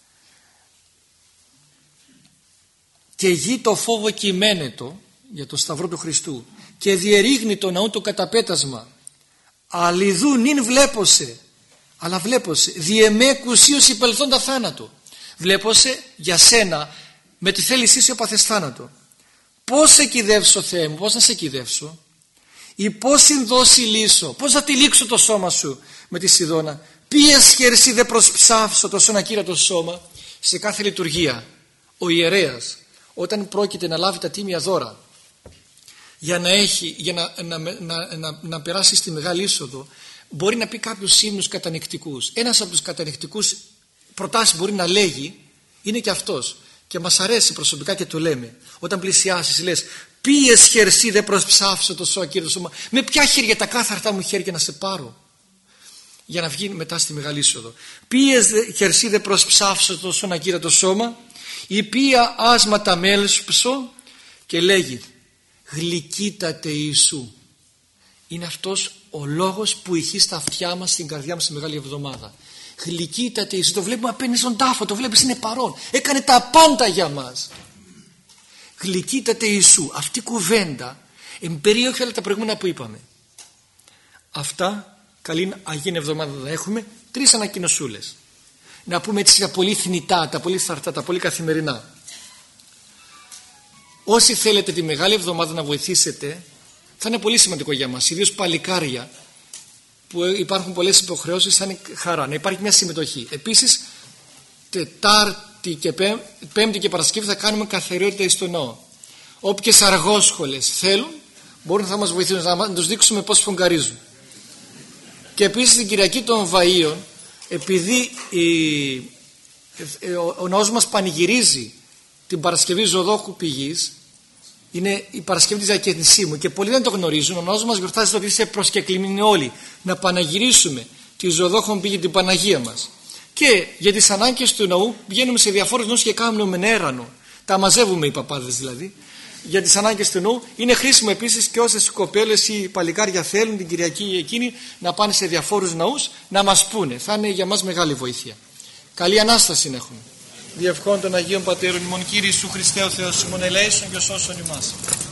Speaker 1: και γη το φόβο κειμένετο για το Σταυρό του Χριστού και διερήγνει το ναού το καταπέτασμα, αλιδού νυν βλέπωσε, αλλά βλέπωσε διεμέ κουσίως υπελθόντα θάνατο. Βλέπωσε για σένα με τη θέλησή σου έπαθες θάνατο. Πώς σε κυδεύσω, Θεέ μου, πώς να σε κυδεύσω, ή πώς συνδώσει λύσω, πώς να τυλίξω το σώμα σου με τη Σιδώνα, ποιες χέρσι δε προσψάφσω το σώνα κύρατο σώμα. Σε κάθε λειτουργία ο ιερέας όταν πρόκειται να λάβει τα τίμια δώρα για να, έχει, για να, να, να, να, να περάσει στη μεγάλη είσοδο, μπορεί να πει κάποιους ύμνους κατανυκτικούς. Ένας από τους κατανυκτικούς προτάσεις μπορεί να λέγει είναι και αυτός, και μας αρέσει προσωπικά και το λέμε. Όταν πλησιάσεις λες, ποιες χερσί δεν προσψάφισω το σώμα κύριο το σώμα, με ποια χέρια, τα κάθαρτα μου χέρια να σε πάρω για να βγει μετά στη μεγάλη είσοδο. Ποιες χερσί δεν προσψάφισω το σώμα κύριο το σώμα, η ποια άσματα μέλσψω, και λέγει γλυκύτατε Ιησού. Είναι αυτός ο λόγος που ηχεί στα αυτιά μας, στην καρδιά μας, στη Μεγάλη Εβδομάδα. Γλυκύτατε Ιησού, το βλέπουμε απέναντι στον τάφο, το βλέπεις, είναι παρόν, έκανε τα πάντα για μας. Γλυκύτατε Ιησού, αυτή η κουβέντα εμπεριέχει όλα τα προηγούμενα που είπαμε. Αυτά, καλή Αγία Εβδομάδα να έχουμε. Τρεις ανακοινωσούλες. Να πούμε έτσι τα πολύ θνητά, τα πολύ θαρτά, τα πολύ καθημερινά. Όσοι θέλετε τη Μεγάλη Εβδομάδα να βοηθήσετε, θα είναι πολύ σημαντικό για μας, ιδίως παλικάρια που υπάρχουν πολλές υποχρεώσεις, θα είναι χαρά να υπάρχει μια συμμετοχή. Επίσης Τετάρτη και Πέμπτη, Πέμπτη και Παρασκευή θα κάνουμε καθαριότητα στο ναό. Όποιες αργόσχολες θέλουν μπορούν να μας βοηθήσουν, να τους δείξουμε πώς φογκαρίζουν. Και επίσης την Κυριακή των Βαΐων, επειδή η, ο, ο ναός μας πανηγυρίζει την Παρασκευή Ζωδόχου Πηγής, είναι η Παρασκευή της Διακαινησίμου και πολλοί δεν το γνωρίζουν, ο ναός μας γιορτάζει το ότι είστε προσκεκλημένοι όλοι να παναγυρίσουμε τη Ζωδόχων Πηγή, την Παναγία μας. Και για τις ανάγκες του ναού βγαίνουμε σε διαφόρους ναούς και κάνουμε μενέρανο, τα μαζεύουμε οι παπάδες δηλαδή. Για τις ανάγκες του ναού είναι χρήσιμο επίσης και όσες οι κοπέλες ή οι παλικάρια θέλουν την Κυριακή εκείνη να πάνε σε διαφόρους ναούς να μας πούνε. Θα είναι για μας μεγάλη βοήθεια. Καλή Ανάσταση έχουμε. Διευχών των Αγίων Πατέρων ημών, Κύριε Ιησού Χριστέ ο Θεός ημών, ελέησον και σώσον ημάς.